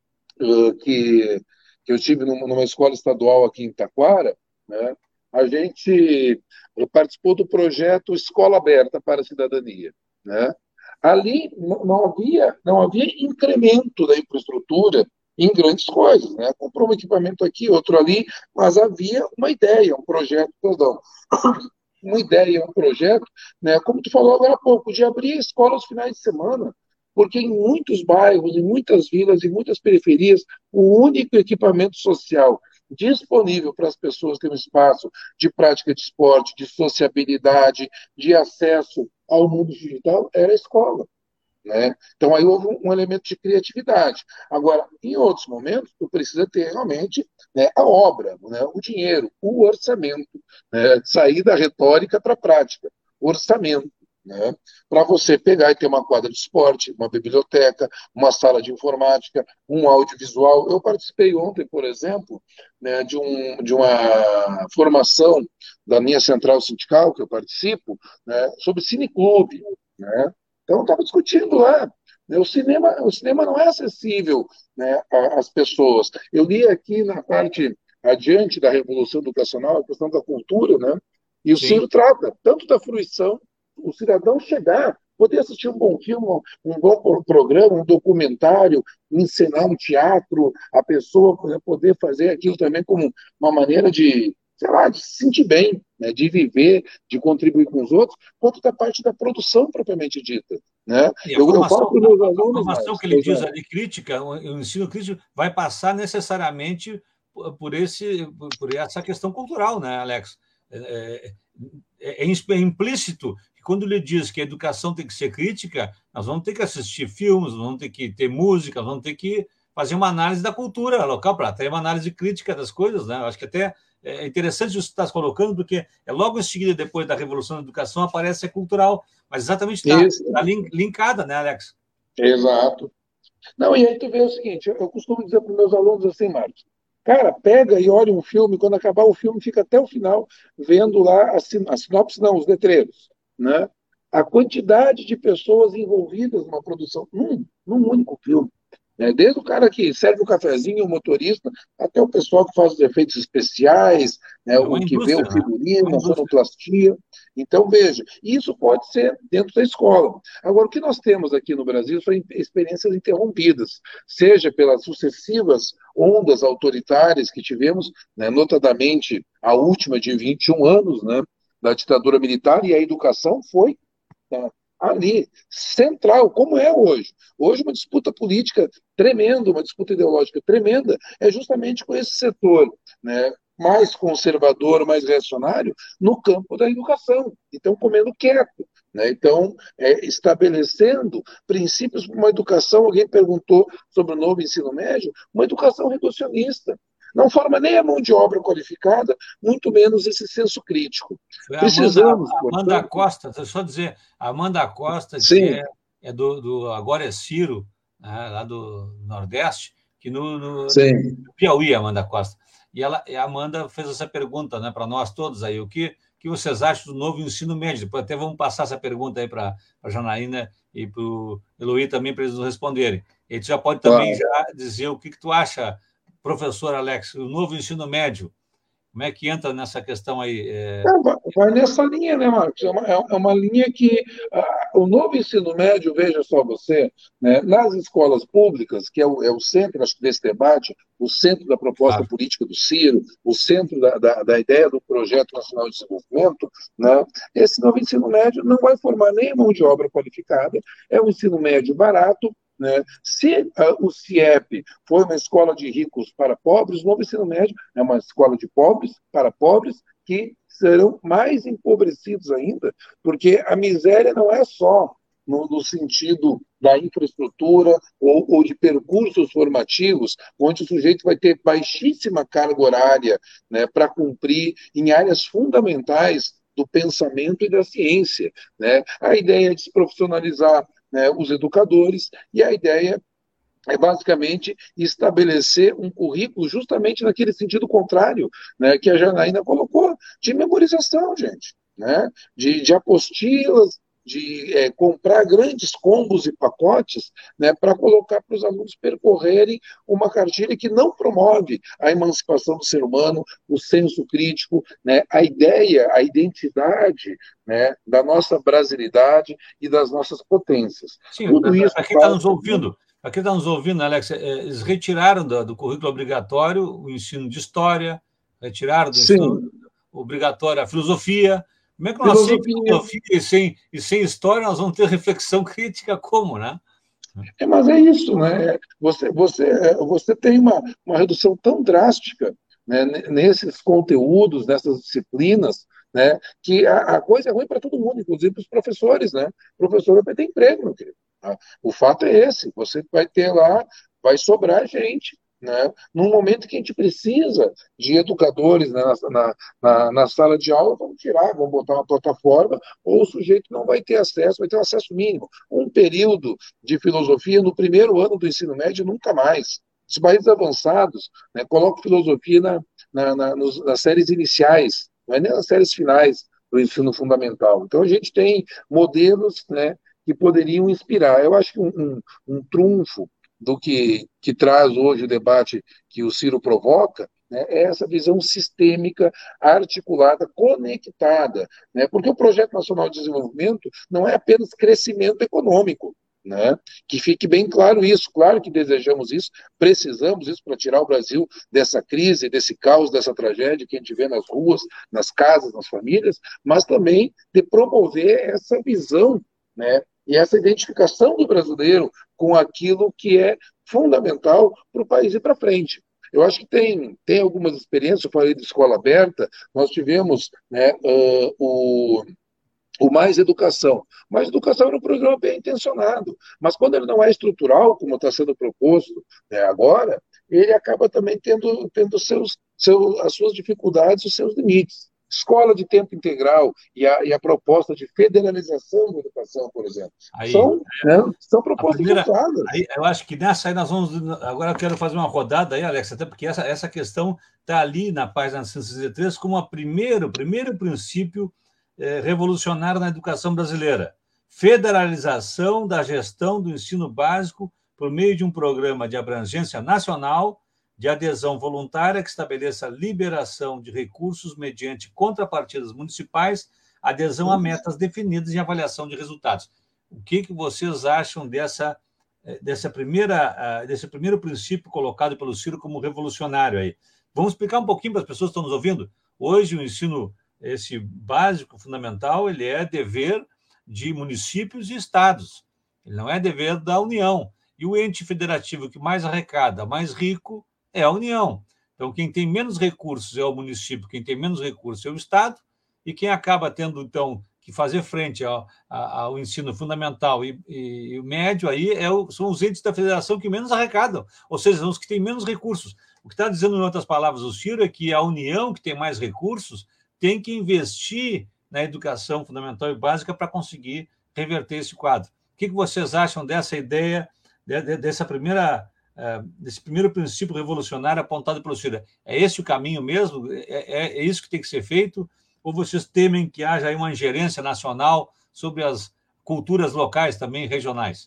Speaker 4: que eu estive numa escola estadual aqui em Taquara, né, a gente participou do projeto Escola Aberta para a Cidadania. Né? Ali não havia incremento da infraestrutura em grandes coisas, né? Comprou um equipamento aqui, outro ali, mas havia uma ideia, um projeto, perdão, uma ideia, um projeto, né? Como tu falou agora há pouco, de abrir a escola aos finais de semana, porque em muitos bairros, em muitas vilas, em muitas periferias, o único equipamento social disponível para as pessoas terem um espaço de prática de esporte, de sociabilidade, de acesso ao mundo digital era a escola. Né? Então, aí houve um elemento de criatividade. Agora, em outros momentos, tu precisa ter realmente, né, a obra, né, o dinheiro, o orçamento, né, sair da retórica para a prática. Orçamento. Né, para você pegar e ter uma quadra de esporte, uma biblioteca, uma sala de informática, um audiovisual. Eu participei ontem, por exemplo, né, de uma formação da minha central sindical, que eu participo, né, sobre cineclube. Né? Então, estava discutindo lá. Né, o cinema não é acessível, né, às pessoas. Eu li aqui na parte adiante da Revolução Educacional a questão da cultura, né, e o Ciro trata tanto da fruição, o cidadão chegar, poder assistir um bom filme, um bom programa, um documentário, ensinar um teatro, a pessoa poder fazer aquilo também como uma maneira de, sei lá, de se sentir bem, né, de viver, de contribuir com os outros, quanto da parte da produção propriamente dita. Né?
Speaker 1: Eu falo para os meus alunos... A formação que ele diz ali, crítica, o ensino crítico, vai passar necessariamente por essa questão cultural, né, Alex? É implícito que quando ele diz que a educação tem que ser crítica, nós vamos ter que assistir filmes, nós vamos ter que ter música, nós vamos ter que fazer uma análise da cultura local, para ter uma análise crítica das coisas. Né? Eu acho que até é interessante isso que você está colocando, porque logo em seguida, depois da Revolução da Educação, aparece a cultural, mas exatamente está linkada, né, Alex?
Speaker 4: Exato. Não, e aí tu vê o seguinte, eu costumo dizer para os meus alunos assim, Marcos, cara, pega e olha um filme, quando acabar o filme, fica até o final vendo lá a sinopse, não, os letreiros, né? A quantidade de pessoas envolvidas numa produção, num único filme. Né? Desde o cara que serve o cafezinho, o motorista, até o pessoal que faz os efeitos especiais, né? O que vê o figurino, a sonoplastia. Então, veja, isso pode ser dentro da escola. Agora, o que nós temos aqui no Brasil são experiências interrompidas, seja pelas sucessivas ondas autoritárias que tivemos, né? Notadamente a última de 21 anos, né? Da ditadura militar, e a educação foi, ali, central, como é hoje. Hoje, uma disputa política tremenda, uma disputa ideológica tremenda, é justamente com esse setor, né, mais conservador, mais reacionário, no campo da educação. Então, comendo quieto. Né? Então, estabelecendo princípios para uma educação, alguém perguntou sobre o novo ensino médio, uma educação reducionista. Não forma nem a mão de obra qualificada, muito menos esse senso crítico.
Speaker 1: Foi
Speaker 4: Precisamos,
Speaker 1: Amanda Costa, deixa eu só dizer, a Amanda Costa,
Speaker 4: sim,
Speaker 1: que é do Agora é Ciro, né, lá do Nordeste, que no Piauí, Amanda Costa. E a Amanda fez essa pergunta, né, para nós todos aí, o que vocês acham do novo ensino médio? Depois até vamos passar essa pergunta aí para a Janaína e para o Eloy também, para eles nos responderem. E tu já pode também já dizer o que tu acha, professor Alex, o novo ensino médio, como é que entra nessa questão aí?
Speaker 4: Vai nessa linha, né, Marcos? É uma linha que o novo ensino médio, veja só você, né, nas escolas públicas, que é o centro, acho que desse debate, o centro da proposta política do Ciro, o centro da ideia do Projeto Nacional de Desenvolvimento, né, esse novo ensino médio não vai formar nem mão de obra qualificada, é um ensino médio barato. Né? Se o CIEP foi uma escola de ricos para pobres, o novo ensino médio é uma escola de pobres para pobres que serão mais empobrecidos ainda, porque a miséria não é só no sentido da infraestrutura ou de percursos formativos, onde o sujeito vai ter baixíssima carga horária, né, para cumprir em áreas fundamentais do pensamento e da ciência. Né? A ideia é de se profissionalizar, né, os educadores, e a ideia é basicamente estabelecer um currículo justamente naquele sentido contrário, né, que a Janaína colocou, de memorização, gente, né, de apostilas, de comprar grandes combos e pacotes, né, para colocar para os alunos percorrerem uma cartilha que não promove a emancipação do ser humano, o senso crítico, né, a ideia, a identidade, né, da nossa brasilidade e das nossas potências.
Speaker 1: Sim, tudo isso. Para quem está nos ouvindo, Alex, eles retiraram do currículo obrigatório o ensino de história, retiraram do ensino obrigatório a filosofia. Como é que nós, sem filosofia e sem história, nós vamos ter reflexão crítica como, né?
Speaker 4: Mas é isso, né? Você tem uma redução tão drástica, né, nesses conteúdos, nessas disciplinas, né, que a coisa é ruim para todo mundo, inclusive para os professores, né? O professor vai ter emprego, meu querido. O fato é esse, você vai ter lá, vai sobrar gente, né? Num momento que a gente precisa de educadores, né, na sala de aula, vamos tirar, vamos botar uma plataforma, ou o sujeito não vai ter acesso, vai ter um acesso mínimo. Um período de filosofia no primeiro ano do ensino médio, nunca mais. Os países avançados, né, colocam filosofia nas séries iniciais, não é nem nas séries finais do ensino fundamental. Então, a gente tem modelos, né, que poderiam inspirar. Eu acho que um trunfo do que traz hoje o debate que o Ciro provoca, né, é essa visão sistêmica, articulada, conectada, né, porque o Projeto Nacional de Desenvolvimento não é apenas crescimento econômico, né, que fique bem claro isso, claro que desejamos isso, precisamos isso para tirar o Brasil dessa crise, desse caos, dessa tragédia que a gente vê nas ruas, nas casas, nas famílias, mas também de promover essa visão, né, e essa identificação do brasileiro com aquilo que é fundamental para o país ir para frente. Eu acho que tem algumas experiências, eu falei de escola aberta, nós tivemos, né, o Mais Educação. Mais Educação era um programa bem intencionado, mas quando ele não é estrutural, como está sendo proposto, né, agora, ele acaba também tendo as suas dificuldades, os seus limites. Escola de tempo integral e a proposta de federalização da educação, por exemplo, são propostas ousadas.
Speaker 1: Eu acho que nessa aí nós vamos... Agora eu quero fazer uma rodada aí, Alex, até porque essa questão está ali na página 163 como o primeiro princípio revolucionário na educação brasileira. Federalização da gestão do ensino básico por meio de um programa de abrangência nacional de adesão voluntária que estabeleça liberação de recursos mediante contrapartidas municipais, adesão a metas definidas e avaliação de resultados. O que vocês acham desse primeiro princípio colocado pelo Ciro como revolucionário aí? Vamos explicar um pouquinho para as pessoas que estão nos ouvindo? Hoje, o ensino esse básico, fundamental, ele é dever de municípios e estados. Ele não é dever da União. E o ente federativo que mais arrecada, mais rico, é a União. Então, quem tem menos recursos é o município, quem tem menos recursos é o estado, e quem acaba tendo, então, que fazer frente ao ensino fundamental e o médio aí são os entes da federação que menos arrecadam, ou seja, são os que têm menos recursos. O que está dizendo, em outras palavras, o Ciro é que a União, que tem mais recursos, tem que investir na educação fundamental e básica para conseguir reverter esse quadro. O que vocês acham dessa ideia, desse primeiro princípio revolucionário apontado pelo Ciro? É esse o caminho mesmo? É isso que tem que ser feito? Ou vocês temem que haja aí uma ingerência nacional sobre as culturas locais também, regionais?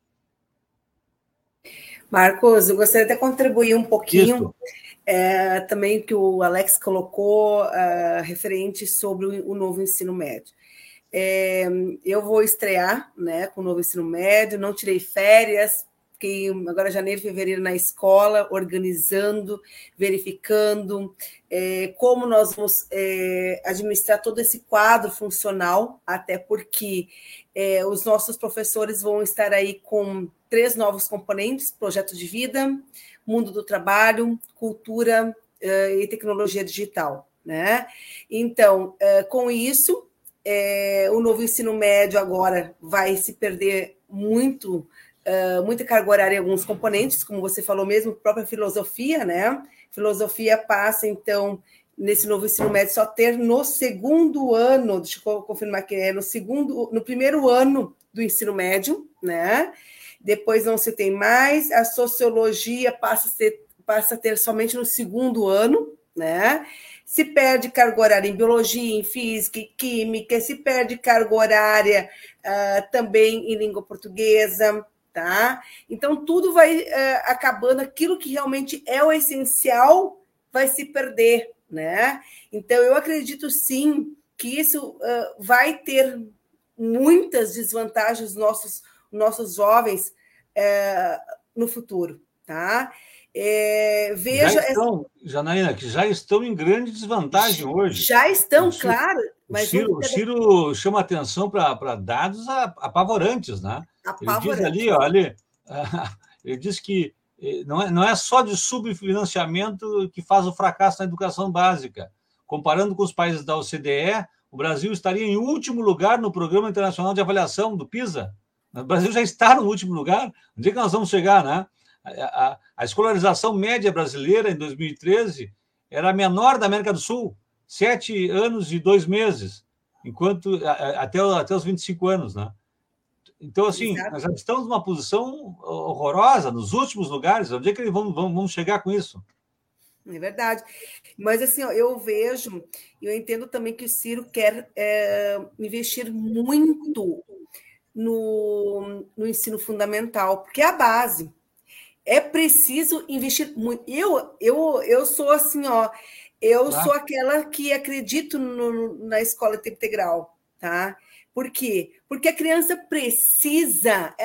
Speaker 2: Marcos, eu gostaria de contribuir um pouquinho também que o Alex colocou referente sobre o novo ensino médio. Eu vou estrear, né, com o novo ensino médio, não tirei férias, fiquei agora janeiro, fevereiro na escola, organizando, verificando como nós vamos administrar todo esse quadro funcional, até porque os nossos professores vão estar aí com 3 novos componentes: projeto de vida, mundo do trabalho, cultura e tecnologia digital, né? Então, com isso, o novo ensino médio agora vai se perder muita carga horária em alguns componentes, como você falou mesmo, a própria filosofia, né? Filosofia passa, então, nesse novo ensino médio, só ter no segundo ano, deixa eu confirmar que no primeiro ano do ensino médio, né? Depois não se tem mais, a sociologia passa a ter somente no segundo ano, né? Se perde carga horária em biologia, em física, em química, se perde carga horária também em língua portuguesa, tá? Então, tudo vai acabando, aquilo que realmente é o essencial vai se perder, né? Então, eu acredito, sim, que isso vai ter muitas desvantagens nossos jovens no futuro, tá?
Speaker 1: Janaína, que já estão em grande desvantagem hoje.
Speaker 2: Já estão, claro.
Speaker 1: Mas o Ciro chama atenção para dados apavorantes, né? Ele diz ali, olha, ele diz que não é só de subfinanciamento que faz o fracasso na educação básica. Comparando com os países da OCDE, o Brasil estaria em último lugar no Programa Internacional de Avaliação do PISA. O Brasil já está no último lugar. Onde é que nós vamos chegar, né? A escolarização média brasileira, em 2013, era a menor da América do Sul, 7 anos e 2 meses, enquanto até os 25 anos, né? Então, assim, nós já estamos numa posição horrorosa, nos últimos lugares. Onde é que vamos chegar com isso?
Speaker 2: É verdade. Mas, assim, eu vejo, eu entendo também que o Ciro quer investir muito no ensino fundamental, porque é a base. É preciso investir muito. Eu sou assim, eu sou aquela que acredito na escola tempo integral, tá? Por quê? Porque a criança precisa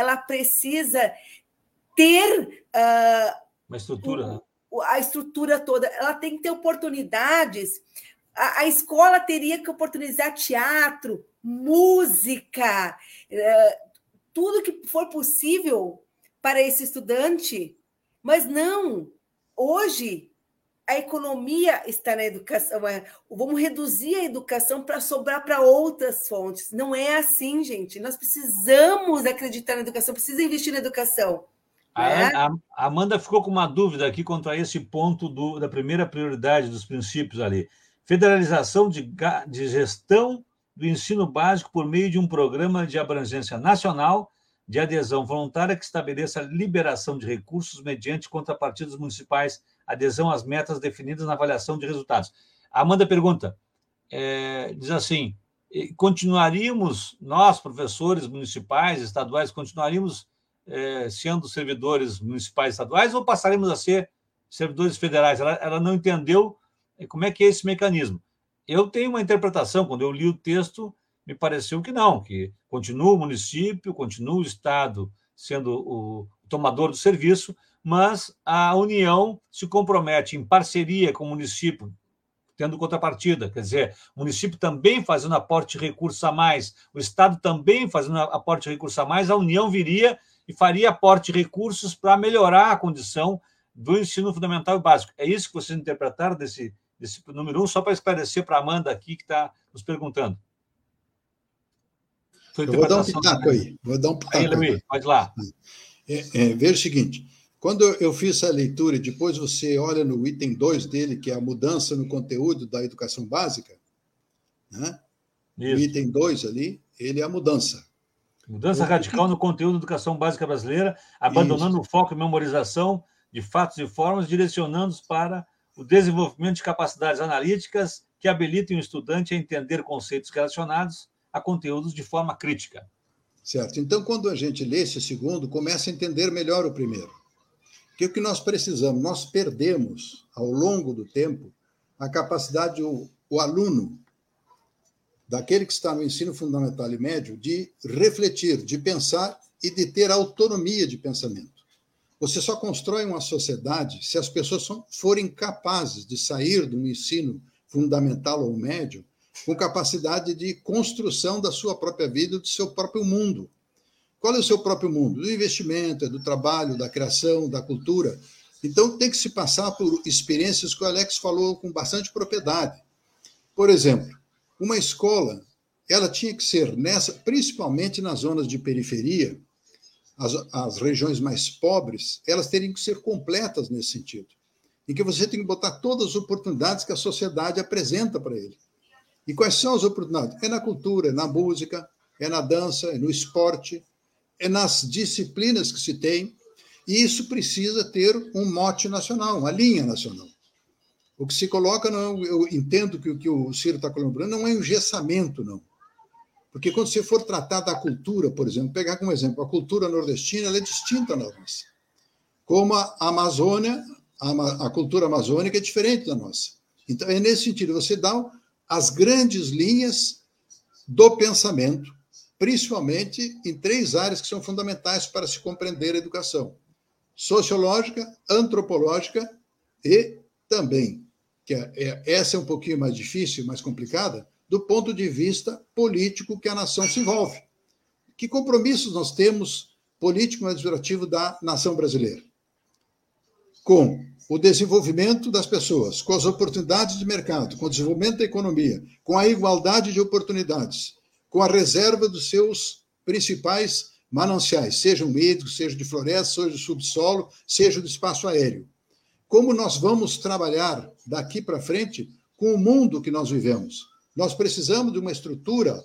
Speaker 2: ter
Speaker 1: uma estrutura, né?
Speaker 2: A estrutura toda. Ela tem que ter oportunidades. A escola teria que oportunizar teatro, música, tudo que for possível para esse estudante, mas não. Hoje, a economia está na educação. Vamos reduzir a educação para sobrar para outras fontes. Não é assim, gente. Nós precisamos acreditar na educação, precisa investir na educação.
Speaker 1: A Amanda ficou com uma dúvida aqui quanto a esse ponto da primeira prioridade dos princípios ali. Federalização de gestão do ensino básico por meio de um programa de abrangência nacional de adesão voluntária que estabeleça a liberação de recursos mediante contrapartidas municipais, adesão às metas definidas na avaliação de resultados. A Amanda pergunta, diz assim, continuaríamos, nós, professores municipais, estaduais, continuaríamos sendo servidores municipais estaduais ou passaremos a ser servidores federais? Ela não entendeu como é que é esse mecanismo. Eu tenho uma interpretação, quando eu li o texto, me pareceu que não, que continua o município, continua o Estado sendo o tomador do serviço, mas a União se compromete em parceria com o município, tendo contrapartida. Quer dizer, o município também fazendo aporte de recursos a mais, o Estado também fazendo aporte de recursos a mais, a União viria e faria aporte de recursos para melhorar a condição do ensino fundamental e básico. É isso que vocês interpretaram desse número 1, só para esclarecer para a Amanda aqui, que está nos perguntando.
Speaker 3: Eu vou dar um pitaco aí.
Speaker 1: Aí, Luiz, pode lá.
Speaker 3: Veja o seguinte, quando eu fiz essa leitura e depois você olha no item 2 dele, que é a mudança no conteúdo da educação básica, né? O item 2 ali, ele é a mudança.
Speaker 1: Mudança radical no conteúdo da educação básica brasileira, abandonando o foco em memorização de fatos e formas, direcionando-os para o desenvolvimento de capacidades analíticas que habilitem o estudante a entender conceitos relacionados a conteúdos de forma crítica.
Speaker 3: Certo. Então, quando a gente lê esse segundo, começa a entender melhor o primeiro. Porque o que nós precisamos? Nós perdemos, ao longo do tempo, a capacidade, o aluno, daquele que está no ensino fundamental e médio, de refletir, de pensar e de ter autonomia de pensamento. Você só constrói uma sociedade se as pessoas forem capazes de sair do ensino fundamental ou médio com capacidade de construção da sua própria vida, do seu próprio mundo. Qual é o seu próprio mundo? Do investimento, é do trabalho, da criação, da cultura. Então, tem que se passar por experiências que o Alex falou com bastante propriedade. Por exemplo, uma escola, ela tinha que ser principalmente nas zonas de periferia, as regiões mais pobres, elas teriam que ser completas nesse sentido, em que você tem que botar todas as oportunidades que a sociedade apresenta para ele. E quais são as oportunidades? É na cultura, é na música, é na dança, é no esporte, é nas disciplinas que se tem, e isso precisa ter um mote nacional, uma linha nacional. O que se coloca, não, eu entendo que o que o Ciro está colocando não é engessamento, não. Porque quando você for tratar da cultura, por exemplo, pegar como exemplo, a cultura nordestina ela é distinta da nossa. Como a Amazônia, a cultura amazônica é diferente da nossa. Então, é nesse sentido, você dá as grandes linhas do pensamento, principalmente em 3 áreas que são fundamentais para se compreender a educação: sociológica, antropológica e também, essa é um pouquinho mais difícil, mais complicada, do ponto de vista político que a nação se envolve. Que compromissos nós temos político-administrativo da nação brasileira? Com o desenvolvimento das pessoas, com as oportunidades de mercado, com o desenvolvimento da economia, com a igualdade de oportunidades, com a reserva dos seus principais mananciais, sejam hídricos, seja de floresta, seja de subsolo, seja do espaço aéreo. Como nós vamos trabalhar daqui para frente com o mundo que nós vivemos? Nós precisamos de uma estrutura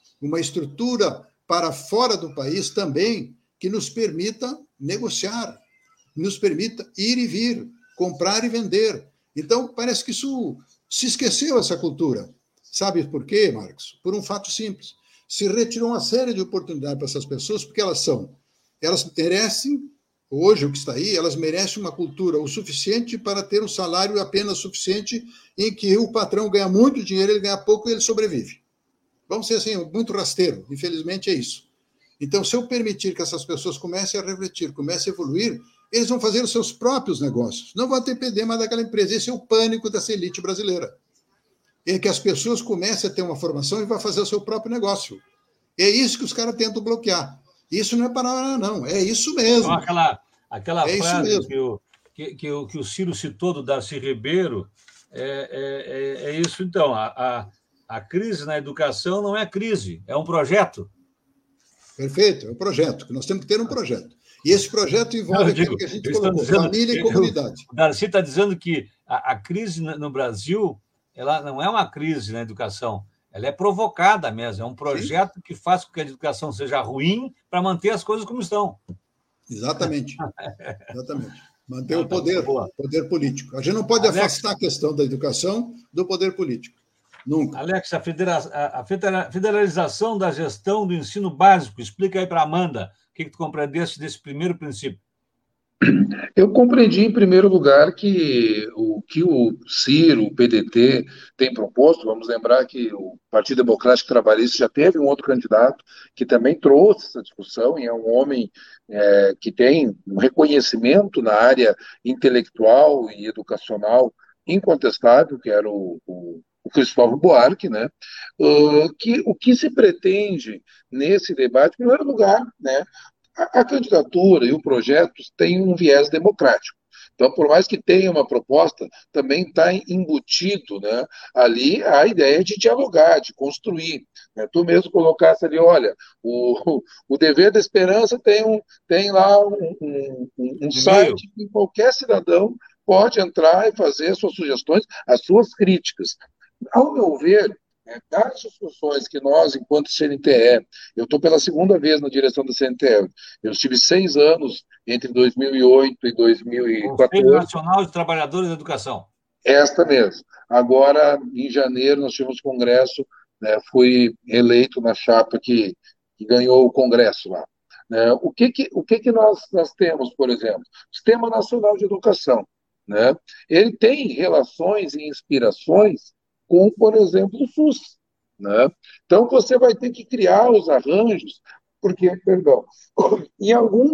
Speaker 3: para fora do país também, que nos permita negociar, nos permita ir e vir, comprar e vender. Então, parece que isso se esqueceu, essa cultura. Sabe por quê, Marcos? Por um fato simples. Se retirou uma série de oportunidades para essas pessoas, porque elas merecem, hoje o que está aí, elas merecem uma cultura o suficiente para ter um salário apenas suficiente, em que o patrão ganha muito dinheiro, ele ganha pouco e ele sobrevive. Vamos ser assim, muito rasteiro. Infelizmente é isso. Então, se eu permitir que essas pessoas comecem a refletir, comecem a evoluir, eles vão fazer os seus próprios negócios. Não vão depender mais daquela empresa. Esse é o pânico dessa elite brasileira. É que as pessoas comecem a ter uma formação e vão fazer o seu próprio negócio. É isso que os caras tentam bloquear. Isso não é para não, é isso mesmo.
Speaker 1: Então, aquela frase que o Ciro citou do Darcy Ribeiro, é isso, então. A crise na educação não é crise, é um projeto.
Speaker 3: Perfeito, é um projeto, que nós temos que ter um projeto. E esse projeto envolve aquilo que a gente colocou, família e comunidade.
Speaker 1: O Darcy está dizendo que a crise no Brasil, ela não é uma crise na educação, ela é provocada mesmo, é um projeto Sim. que faz com que a educação seja ruim para manter as coisas como estão.
Speaker 3: Exatamente. Manter o poder político. A gente não pode afastar a questão da educação do poder político. Nunca.
Speaker 1: Alex, a federalização da gestão do ensino básico, explica aí para a Amanda o que tu compreendeste desse primeiro princípio.
Speaker 4: Eu compreendi, em primeiro lugar, que o Ciro, o PDT, tem proposto. Vamos lembrar que o Partido Democrático Trabalhista já teve um outro candidato que também trouxe essa discussão, e é um homem que tem um reconhecimento na área intelectual e educacional incontestável, que era o Cristóvão Buarque, né? Que o que se pretende nesse debate, em primeiro lugar, né? A candidatura e o projeto têm um viés democrático. Então, por mais que tenha uma proposta, também está embutido, né, ali a ideia de dialogar, de construir. Né? Tu mesmo colocasse ali, olha, o Dever da Esperança tem lá um site que qualquer cidadão pode entrar e fazer as suas sugestões, as suas críticas. Ao meu ver, das discussões que nós, enquanto CNTE, eu estou pela segunda vez na direção da CNTE, eu estive 6 anos entre 2008 e 2014.
Speaker 1: Conselho Nacional de Trabalhadores da Educação.
Speaker 4: Esta mesmo. Agora, em janeiro, nós tivemos congresso, né, fui eleito na chapa que ganhou o congresso lá. Né? O que nós temos, por exemplo? O Sistema Nacional de Educação. Né? Ele tem relações e inspirações com, por exemplo, o SUS. Né? Então, você vai ter que criar os arranjos, porque, perdão, em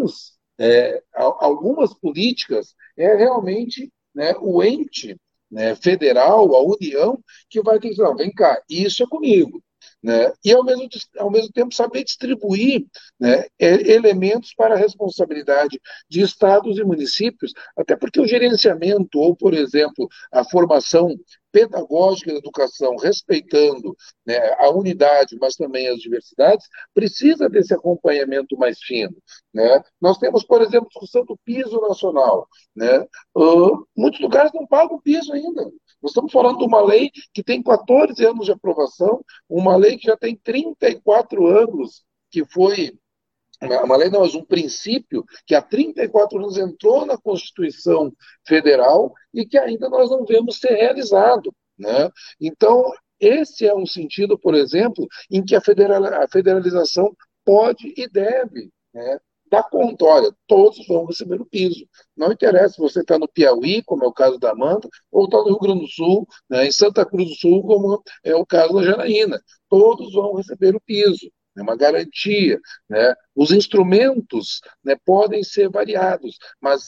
Speaker 4: algumas políticas realmente, né, o ente, né, federal, a União, que vai ter que dizer, não, vem cá, isso é comigo. Né? E, ao mesmo tempo, saber distribuir, né, elementos para a responsabilidade de estados e municípios, até porque o gerenciamento, ou, por exemplo, a formação pedagógica da educação, respeitando, né, a unidade, mas também as diversidades, precisa desse acompanhamento mais fino. Né? Nós temos, por exemplo, discussão do piso nacional. Né? Muitos lugares não pagam o piso ainda. Nós estamos falando de uma lei que tem 14 anos de aprovação, uma lei que já tem 34 anos, que foi uma lei, não, mas um princípio que há 34 anos entrou na Constituição Federal e que ainda nós não vemos ser realizado. Né? Então, esse é um sentido, por exemplo, em que a federalização pode e deve, né, dar conta. Olha, todos vão receber o piso. Não interessa se você está no Piauí, como é o caso da Amanda, ou está no Rio Grande do Sul, né, em Santa Cruz do Sul, como é o caso da Janaína. Todos vão receber o piso. É uma garantia. Né? Os instrumentos, né, podem ser variados, mas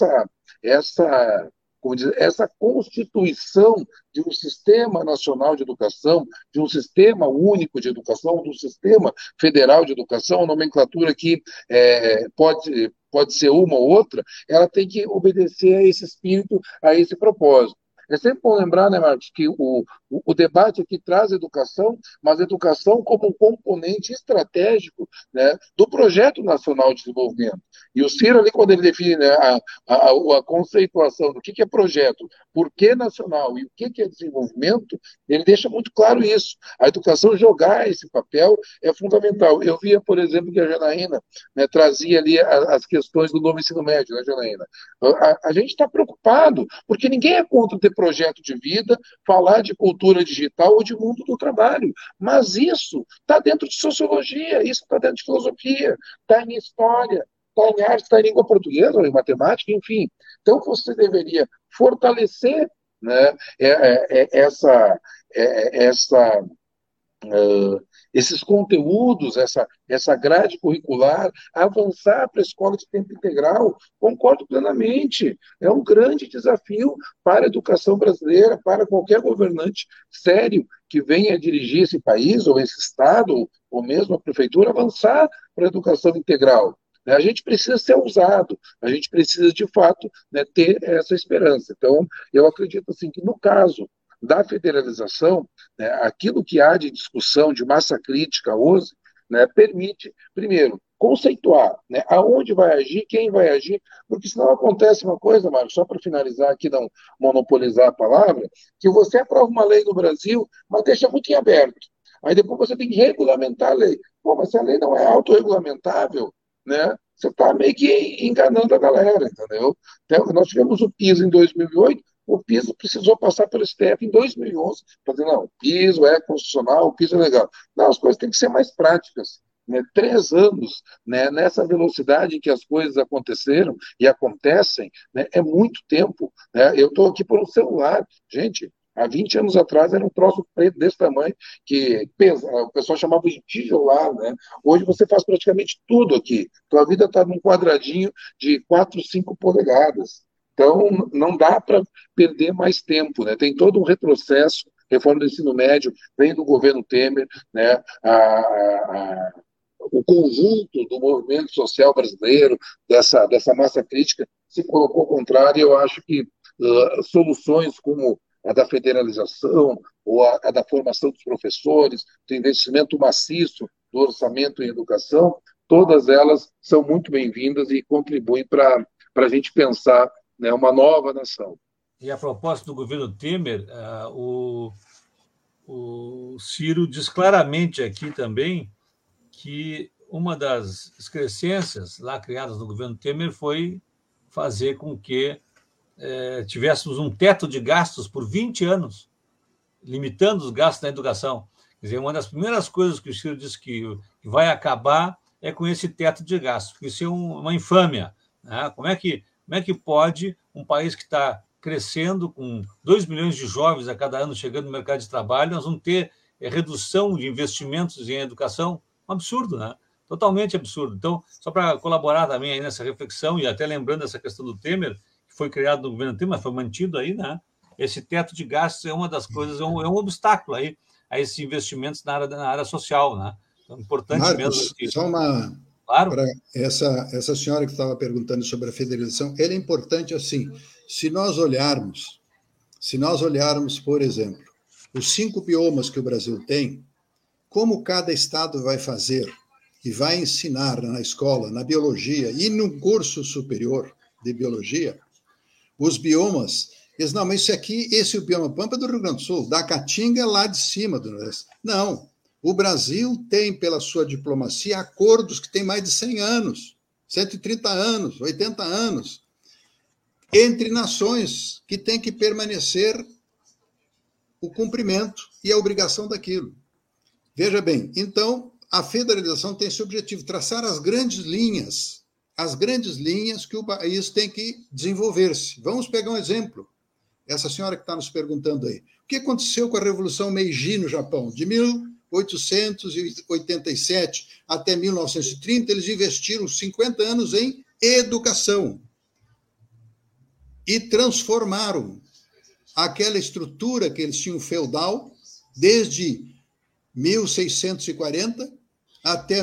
Speaker 4: essa constituição de um sistema nacional de educação, de um sistema único de educação, de um sistema federal de educação, a nomenclatura que pode ser uma ou outra, ela tem que obedecer a esse espírito, a esse propósito. É sempre bom lembrar, né, Marcos, que o debate aqui traz educação, mas educação como um componente estratégico, né, do Projeto Nacional de Desenvolvimento. E o Ciro, ali, quando ele define, né, a conceituação do que é projeto, por que nacional e o que é desenvolvimento, ele deixa muito claro isso. A educação jogar esse papel é fundamental. Eu via, por exemplo, que a Janaína, né, trazia ali as questões do novo ensino médio, né, Janaína? A gente está preocupado, porque ninguém é contra ter projeto de vida, falar de cultura digital ou de mundo do trabalho. Mas isso está dentro de sociologia, isso está dentro de filosofia, está em história, está em arte, está em língua portuguesa, ou em matemática, enfim. Então, você deveria fortalecer, né, esses conteúdos, essa grade curricular, avançar para a escola de tempo integral, concordo plenamente. É um grande desafio para a educação brasileira, para qualquer governante sério que venha dirigir esse país, ou esse estado, ou mesmo a prefeitura, avançar para a educação integral. A gente precisa ser ousado, a gente precisa, de fato, né, ter essa esperança. Então, eu acredito assim, que no caso da federalização, né, aquilo que há de discussão, de massa crítica hoje, né, permite, primeiro, conceituar, né, aonde vai agir, quem vai agir, porque senão acontece uma coisa, Mário, só para finalizar aqui, não monopolizar a palavra, que você aprova uma lei no Brasil, mas deixa muito em aberto. Aí depois você tem que regulamentar a lei. Pô, mas se a lei não é autorregulamentável, né, você está meio que enganando a galera, entendeu? Então, nós tivemos o PIS em 2008, o piso precisou passar pelo STF em 2011 para dizer, não, o piso é constitucional, o piso é legal. Não, as coisas têm que ser mais práticas. Né? 3 anos, né, nessa velocidade em que as coisas aconteceram e acontecem, né, é muito tempo. Né? Eu estou aqui por um celular. Gente, há 20 anos atrás era um troço preto desse tamanho, que o pessoal chamava de tijolar. Né? Hoje você faz praticamente tudo aqui. Tua vida está num quadradinho de 4, 5 polegadas. Então, não dá para perder mais tempo, né? Tem todo um retrocesso, reforma do ensino médio, vem do governo Temer, né? O conjunto do movimento social brasileiro, dessa massa crítica, se colocou contrário. Eu acho que soluções como a da federalização ou a da formação dos professores, do investimento maciço do orçamento em educação, todas elas são muito bem-vindas e contribuem para a gente pensar, né, uma nova nação.
Speaker 1: E a propósito do governo Temer, o Ciro diz claramente aqui também que uma das excrescências lá criadas no governo Temer foi fazer com que tivéssemos um teto de gastos por 20 anos, limitando os gastos na educação. Quer dizer, uma das primeiras coisas que o Ciro disse que vai acabar é com esse teto de gastos, porque isso é uma infâmia, né? Como é que pode um país que está crescendo, com 2 milhões de jovens a cada ano chegando no mercado de trabalho, nós vamos ter redução de investimentos em educação? Um absurdo, né? Totalmente absurdo. Então, só para colaborar também aí nessa reflexão, e até lembrando essa questão do Temer, que foi criado no governo Temer, mas foi mantido aí, né? Esse teto de gastos é uma das coisas, é um obstáculo aí a esses investimentos na área social, né? Então, importante
Speaker 3: Marcos,
Speaker 1: mesmo.
Speaker 3: Só uma...
Speaker 1: Claro.
Speaker 3: Para essa senhora que estava perguntando sobre a federalização, ele é importante assim, se nós olharmos, por exemplo, os 5 biomas que o Brasil tem, como cada estado vai fazer e vai ensinar na escola, na biologia e no curso superior de biologia, os biomas, eles, não, mas esse é o bioma Pampa do Rio Grande do Sul, da Caatinga lá de cima do Nordeste. Não. O Brasil tem, pela sua diplomacia, acordos que têm mais de 100 anos, 130 anos, 80 anos, entre nações que têm que permanecer o cumprimento e a obrigação daquilo. Veja bem, então, a federalização tem esse objetivo, traçar as grandes linhas que o país tem que desenvolver-se. Vamos pegar um exemplo. Essa senhora que está nos perguntando aí. O que aconteceu com a Revolução Meiji no Japão? De 1887 até 1930, eles investiram 50 anos em educação e transformaram aquela estrutura que eles tinham feudal, desde 1640 até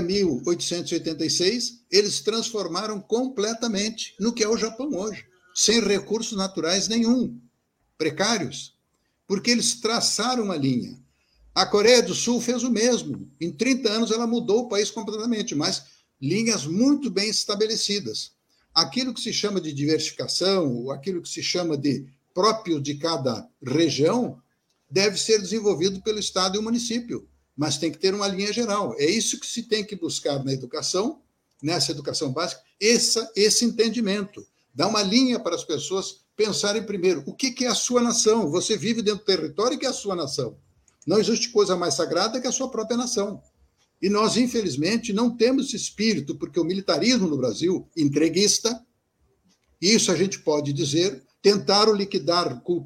Speaker 3: 1886, eles transformaram completamente no que é o Japão hoje, sem recursos naturais nenhum, precários, porque eles traçaram uma linha. A Coreia do Sul fez o mesmo. Em 30 anos ela mudou o país completamente, mas linhas muito bem estabelecidas. Aquilo que se chama de diversificação, ou aquilo que se chama de próprio de cada região, deve ser desenvolvido pelo Estado e o município, mas tem que ter uma linha geral. É isso que se tem que buscar na educação, nessa educação básica, esse entendimento. Dar uma linha para as pessoas pensarem primeiro, o que é a sua nação? Você vive dentro do território que é a sua nação. Não existe coisa mais sagrada que a sua própria nação. E nós, infelizmente, não temos esse espírito, porque o militarismo no Brasil, entreguista, isso a gente pode dizer, tentaram liquidar com o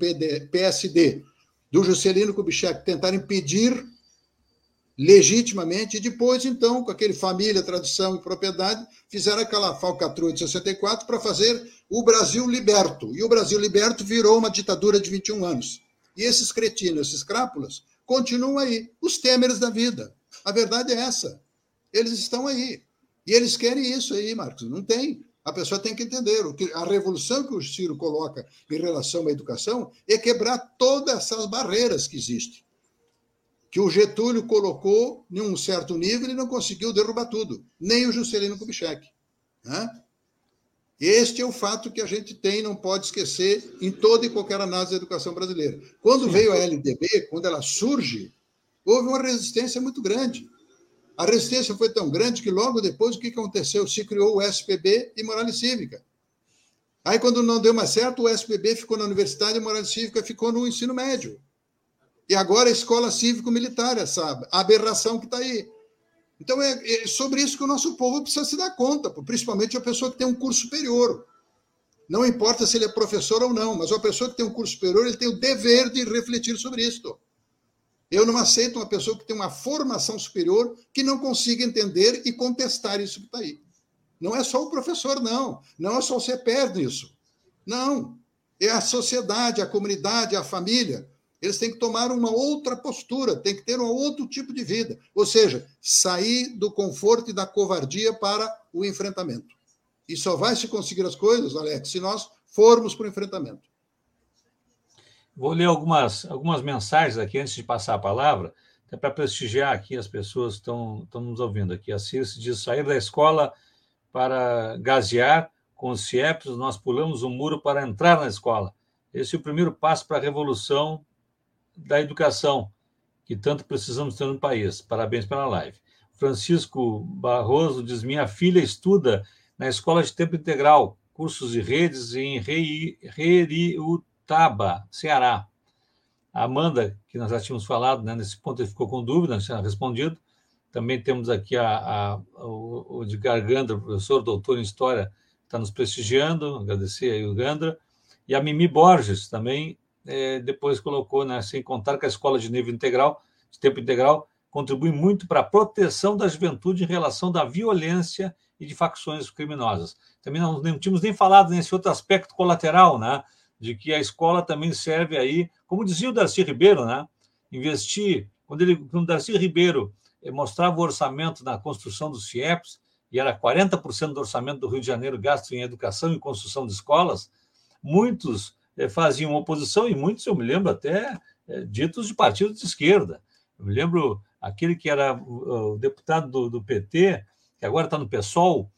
Speaker 3: PSD do Juscelino Kubitschek, tentaram impedir legitimamente, e depois, então, com aquele família, tradição e propriedade, fizeram aquela falcatrua de 64 para fazer o Brasil liberto. E o Brasil liberto virou uma ditadura de 21 anos. E esses cretinos, esses crápulas, continuam aí, os Temeres da vida. A verdade é essa. Eles estão aí. E eles querem isso aí, Marcos. Não tem. A pessoa tem que entender. A revolução que o Ciro coloca em relação à educação é quebrar todas essas barreiras que existem. Que o Getúlio colocou em um certo nível e não conseguiu derrubar tudo. Nem o Juscelino Kubitschek. Né? Este é o fato que a gente tem, não pode esquecer, em toda e qualquer análise da educação brasileira. Quando veio a LDB, quando ela surge, houve uma resistência muito grande. A resistência foi tão grande que logo depois o que aconteceu? Se criou o SPB e Moral e Cívica. Aí, quando não deu mais certo, o SPB ficou na universidade e a Moral e Cívica ficou no ensino médio. E agora a escola cívico-militar, essa aberração que está aí. Então, é sobre isso que o nosso povo precisa se dar conta, principalmente a pessoa que tem um curso superior. Não importa se ele é professor ou não, mas a pessoa que tem um curso superior, ele tem o dever de refletir sobre isso. Eu não aceito uma pessoa que tem uma formação superior que não consiga entender e contestar isso que está aí. Não é só o professor, não. Não é só você perde isso. Não. é a sociedade, a comunidade, a família. Eles têm que tomar uma outra postura, têm que ter um outro tipo de vida. Ou seja, sair do conforto e da covardia para o enfrentamento. E só vai se conseguir as coisas, Alex, se nós formos para o enfrentamento.
Speaker 1: Vou ler algumas mensagens aqui antes de passar a palavra, até para prestigiar aqui as pessoas que estão nos ouvindo aqui. A Circe diz: sair da escola para gazear com os CIEPs, nós pulamos o muro para entrar na escola. Esse é o primeiro passo para a revolução da educação, que tanto precisamos ter no país. Parabéns pela live. Francisco Barroso diz: minha filha estuda na escola de tempo integral, cursos e redes em Heriutaba, Ceará. A Amanda, que nós já tínhamos falado, né, nesse ponto ele ficou com dúvida, não tinha respondido. Também temos aqui o Edgar Gandra, professor, doutor em História, está nos prestigiando, agradecer aí o Gandra. E a Mimi Borges também, depois colocou, né, sem contar que a escola de nível integral, de tempo integral, contribui muito para a proteção da juventude em relação da violência e de facções criminosas. Também não tínhamos nem falado nesse outro aspecto colateral, né, de que a escola também serve aí, como dizia o Darcy Ribeiro, né, investir, quando o Darcy Ribeiro mostrava o orçamento na construção dos CIEPs, e era 40% do orçamento do Rio de Janeiro gasto em educação e construção de escolas, muitos faziam oposição, e muitos, eu me lembro até, ditos de partidos de esquerda. Eu me lembro aquele que era o deputado do PT, que agora está no PSOL,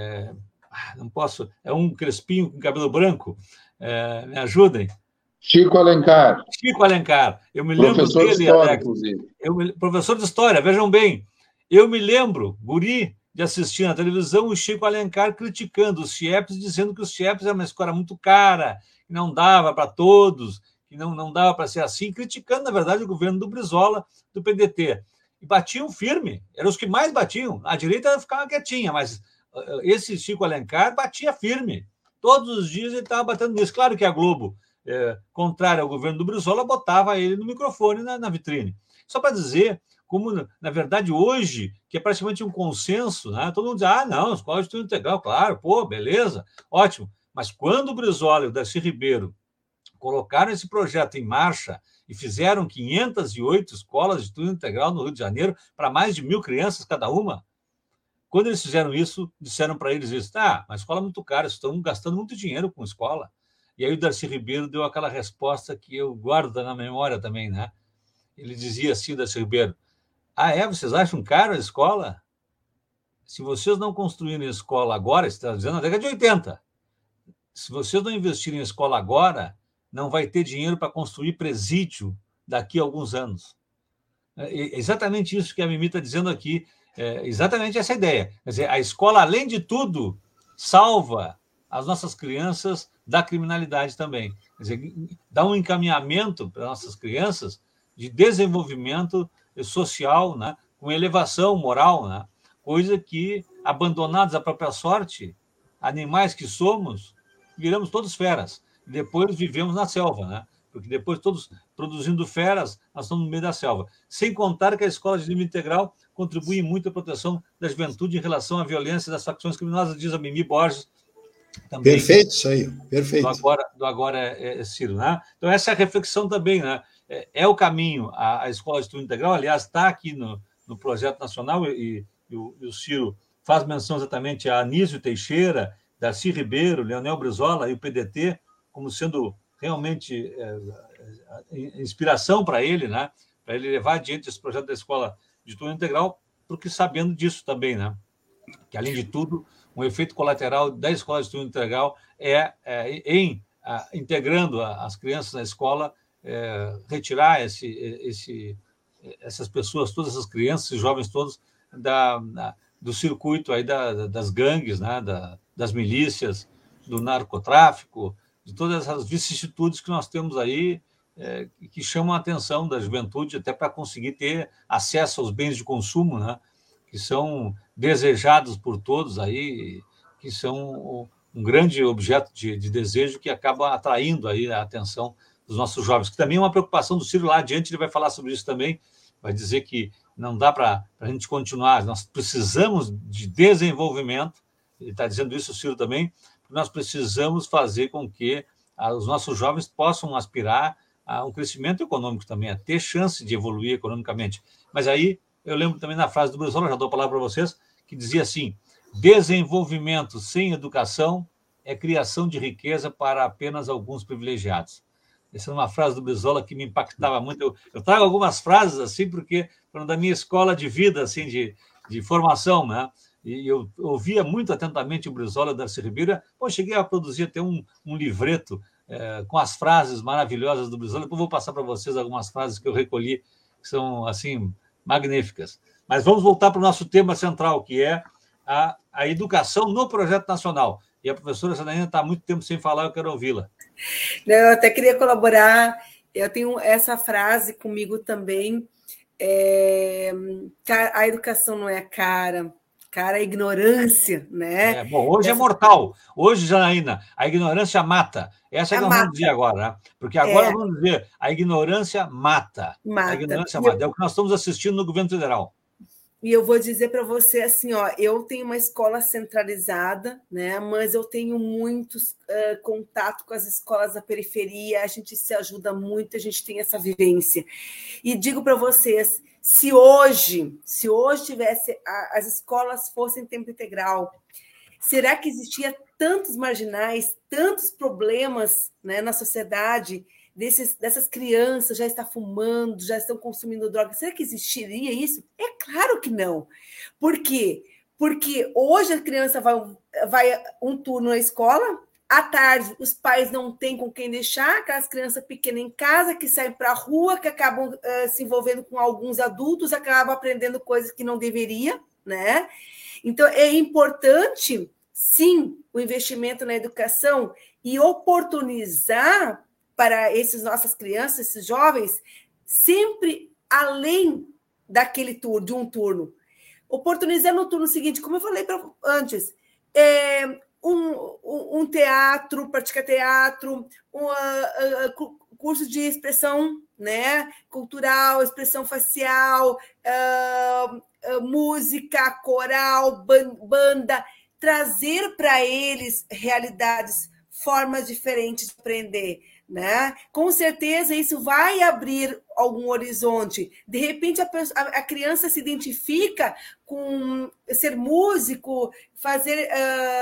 Speaker 1: não posso, é um crespinho com cabelo branco, me ajudem.
Speaker 4: Chico Alencar.
Speaker 1: Chico Alencar. Eu me lembro
Speaker 4: professor
Speaker 1: dele,
Speaker 4: de história,
Speaker 1: Alex.
Speaker 4: inclusive.
Speaker 1: Professor de história, vejam bem. Eu me lembro, guri, de assistir na televisão o Chico Alencar criticando os CIEPs, dizendo que os CIEPs era uma escola muito cara, que não dava para todos, que não dava para ser assim, criticando, na verdade, o governo do Brizola, do PDT. E batiam firme, eram os que mais batiam. A direita ficava quietinha, mas esse Chico Alencar batia firme. Todos os dias ele estava batendo nisso. Claro que a Globo, contrária ao governo do Brizola, botava ele no microfone, na vitrine. Só para dizer como, na verdade, hoje, que é praticamente um consenso, né? Todo mundo diz, não, escola de estudo integral, claro, pô, beleza, ótimo. Mas quando o Brizola e o Darcy Ribeiro colocaram esse projeto em marcha e fizeram 508 escolas de estudo integral no Rio de Janeiro para mais de 1.000 crianças cada uma, quando eles fizeram isso, disseram para eles isso, uma escola é muito cara, estão gastando muito dinheiro com escola. E aí o Darcy Ribeiro deu aquela resposta que eu guardo na memória também, né? Ele dizia assim, Darcy Ribeiro, vocês acham caro a escola? Se vocês não construírem a escola agora, está dizendo na década de 80, se vocês não investirem em escola agora, não vai ter dinheiro para construir presídio daqui a alguns anos. É exatamente isso que a Mimi está dizendo aqui, exatamente essa ideia. Quer dizer, a escola, além de tudo, salva as nossas crianças da criminalidade também. Quer dizer, dá um encaminhamento para nossas crianças de desenvolvimento social, né, com elevação moral, né, coisa que, abandonados à própria sorte, animais que somos, viramos todos feras. E depois vivemos na selva, né? Porque depois todos produzindo feras, nós estamos no meio da selva. Sem contar que a escola de nível integral contribui muito à proteção da juventude em relação à violência das facções criminosas, diz a Mimi Borges. Também,
Speaker 3: perfeito, isso aí, perfeito.
Speaker 1: Do agora Ciro, né? Então, essa é a reflexão também, né? É o caminho, a escola de estudo integral, aliás, está aqui no projeto nacional, e o Ciro faz menção exatamente a Anísio Teixeira, Darcy Ribeiro, Leonel Brizola e o PDT, como sendo realmente inspiração para ele, né? Para ele levar adiante esse projeto da escola de estudo integral, porque sabendo disso também, né? Que, além de tudo, um efeito colateral da escola de estudo integral integrando as crianças na escola, retirar essas pessoas, todas essas crianças e jovens todos do circuito aí das gangues, né, das milícias, do narcotráfico, de todas essas vicissitudes que nós temos aí, que chamam a atenção da juventude até para conseguir ter acesso aos bens de consumo, né, que são desejados por todos aí, que são um grande objeto de desejo que acaba atraindo aí a atenção dos nossos jovens, que também é uma preocupação do Ciro. Lá adiante ele vai falar sobre isso também, vai dizer que não dá para a gente continuar, nós precisamos de desenvolvimento, ele está dizendo isso, o Ciro também, nós precisamos fazer com que os nossos jovens possam aspirar a um crescimento econômico também, a ter chance de evoluir economicamente. Mas aí eu lembro também na frase do Brizola, já dou a palavra para vocês, que dizia assim: desenvolvimento sem educação é criação de riqueza para apenas alguns privilegiados. Essa é uma frase do Brizola que me impactava muito. Eu trago algumas frases assim, porque foram da minha escola de vida, assim, de formação, né? E eu ouvia muito atentamente o Brizola, Darcy Ribeiro. Pô, cheguei a produzir até um livreto com as frases maravilhosas do Brizola. Depois vou passar para vocês algumas frases que eu recolhi, que são, assim, magníficas. Mas vamos voltar para o nosso tema central, que é a educação no projeto nacional. E a professora Janaína está há muito tempo sem falar, eu quero ouvi-la.
Speaker 2: Eu até queria colaborar. Eu tenho essa frase comigo também. A educação não é cara é a ignorância, né?
Speaker 1: Bom, hoje é mortal. Hoje, Janaína, a ignorância mata. Essa é que nós vamos dizer agora, né? Porque agora vamos dizer, a ignorância mata. A ignorância mata. É o que nós estamos assistindo no governo federal.
Speaker 2: E eu vou dizer para você assim, eu tenho uma escola centralizada, né? Mas eu tenho muitos contato com as escolas da periferia, a gente se ajuda muito, a gente tem essa vivência. E digo para vocês, se hoje tivesse as escolas fossem tempo integral, será que existia tantos marginais, tantos problemas, né, na sociedade? Dessas crianças já estão fumando, já estão consumindo drogas. Será que existiria isso? É claro que não. Por quê? Porque hoje a criança vai um turno na escola, à tarde os pais não têm com quem deixar, aquelas crianças pequenas em casa, que saem para a rua, que acabam se envolvendo com alguns adultos, acabam aprendendo coisas que não deveria, né? Então, é importante, sim, o investimento na educação e oportunizar para nossas crianças, esses jovens, sempre além de um turno. Oportunizar no turno seguinte, como eu falei antes, um teatro, praticar teatro, curso de expressão, né, cultural, expressão facial, música, coral, banda, trazer para eles realidades, formas diferentes de aprender, né? Com certeza isso vai abrir algum horizonte. De repente a criança se identifica com ser músico, fazer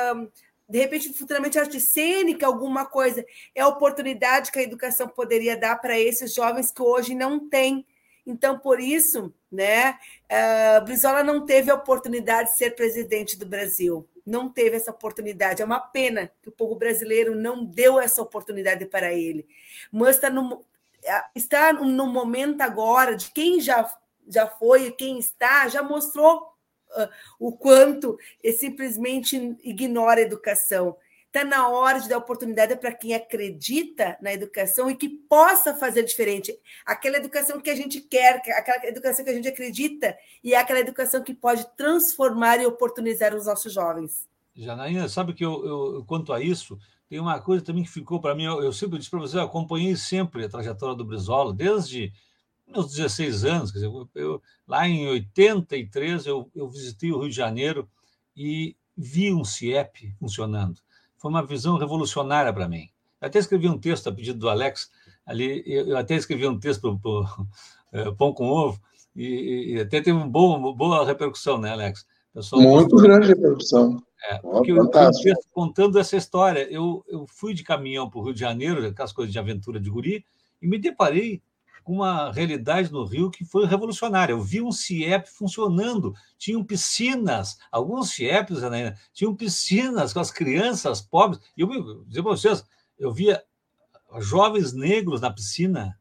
Speaker 2: de repente futuramente arte cênica, alguma coisa. É a oportunidade que a educação poderia dar para esses jovens que hoje não têm. Então, por isso, né, Brizola não teve a oportunidade de ser presidente do Brasil. Não teve essa oportunidade. É uma pena que o povo brasileiro não deu essa oportunidade para ele. Mas está no momento agora de quem já foi e quem está, já mostrou o quanto simplesmente ignora a educação. Está na hora de dar oportunidade para quem acredita na educação e que possa fazer diferente. Aquela educação que a gente quer, aquela educação que a gente acredita, e é aquela educação que pode transformar e oportunizar os nossos jovens.
Speaker 1: Janaína, sabe que eu quanto a isso, tem uma coisa também que ficou para mim, eu sempre disse para você, eu acompanhei sempre a trajetória do Brizola, desde meus 16 anos, quer dizer, lá em 83 eu visitei o Rio de Janeiro e vi um CIEP funcionando. Foi uma visão revolucionária para mim. Eu até escrevi um texto a pedido do Alex, ali, eu até escrevi um texto para Pão com Ovo, e até teve uma boa repercussão, né, Alex?
Speaker 4: Muito grande repercussão.
Speaker 1: Porque eu estou contando essa história. Eu fui de caminhão para o Rio de Janeiro, aquelas coisas de aventura de guri, e me deparei com uma realidade no Rio que foi revolucionária. Eu vi um CIEP funcionando, tinham piscinas, alguns CIEPs, né, tinham piscinas com as crianças pobres. E eu vou dizer para vocês, eu via jovens negros na piscina.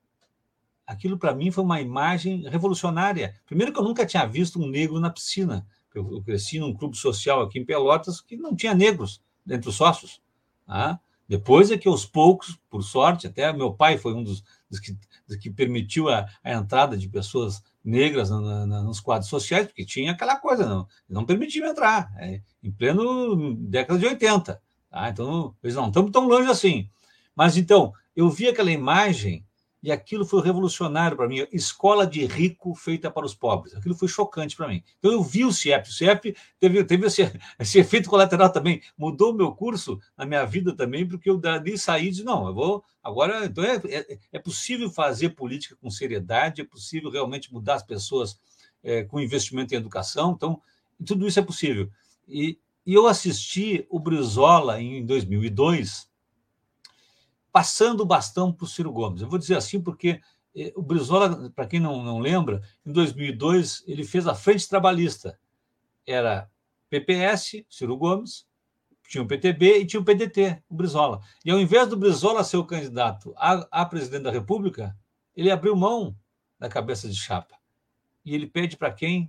Speaker 1: Aquilo, para mim, foi uma imagem revolucionária. Primeiro que eu nunca tinha visto um negro na piscina. Eu cresci num clube social aqui em Pelotas que não tinha negros entre os sócios. Tá? Depois é que, aos poucos, por sorte, até meu pai foi um dos que permitiu a entrada de pessoas negras nos quadros sociais, porque tinha aquela coisa, não permitia entrar, em pleno década de 80. Tá? Então, eles não estamos tão longe assim. Mas, então, eu vi aquela imagem E aquilo foi revolucionário para mim. Escola de rico feita para os pobres. Aquilo foi chocante para mim. Então, eu vi o CIEP. O CIEP teve esse efeito colateral também. Mudou o meu curso na minha vida também, porque eu dali saí e disse, não, eu vou... Agora, então é possível fazer política com seriedade, é possível realmente mudar as pessoas com investimento em educação. Então, tudo isso é possível. E eu assisti o Brizola em 2002, passando o bastão para o Ciro Gomes. Eu vou dizer assim porque o Brizola, para quem não lembra, em 2002 ele fez a Frente Trabalhista. Era PPS, Ciro Gomes, tinha o PTB e tinha o PDT, o Brizola. E ao invés do Brizola ser o candidato a presidente da República, ele abriu mão da cabeça de chapa. E ele pede para quem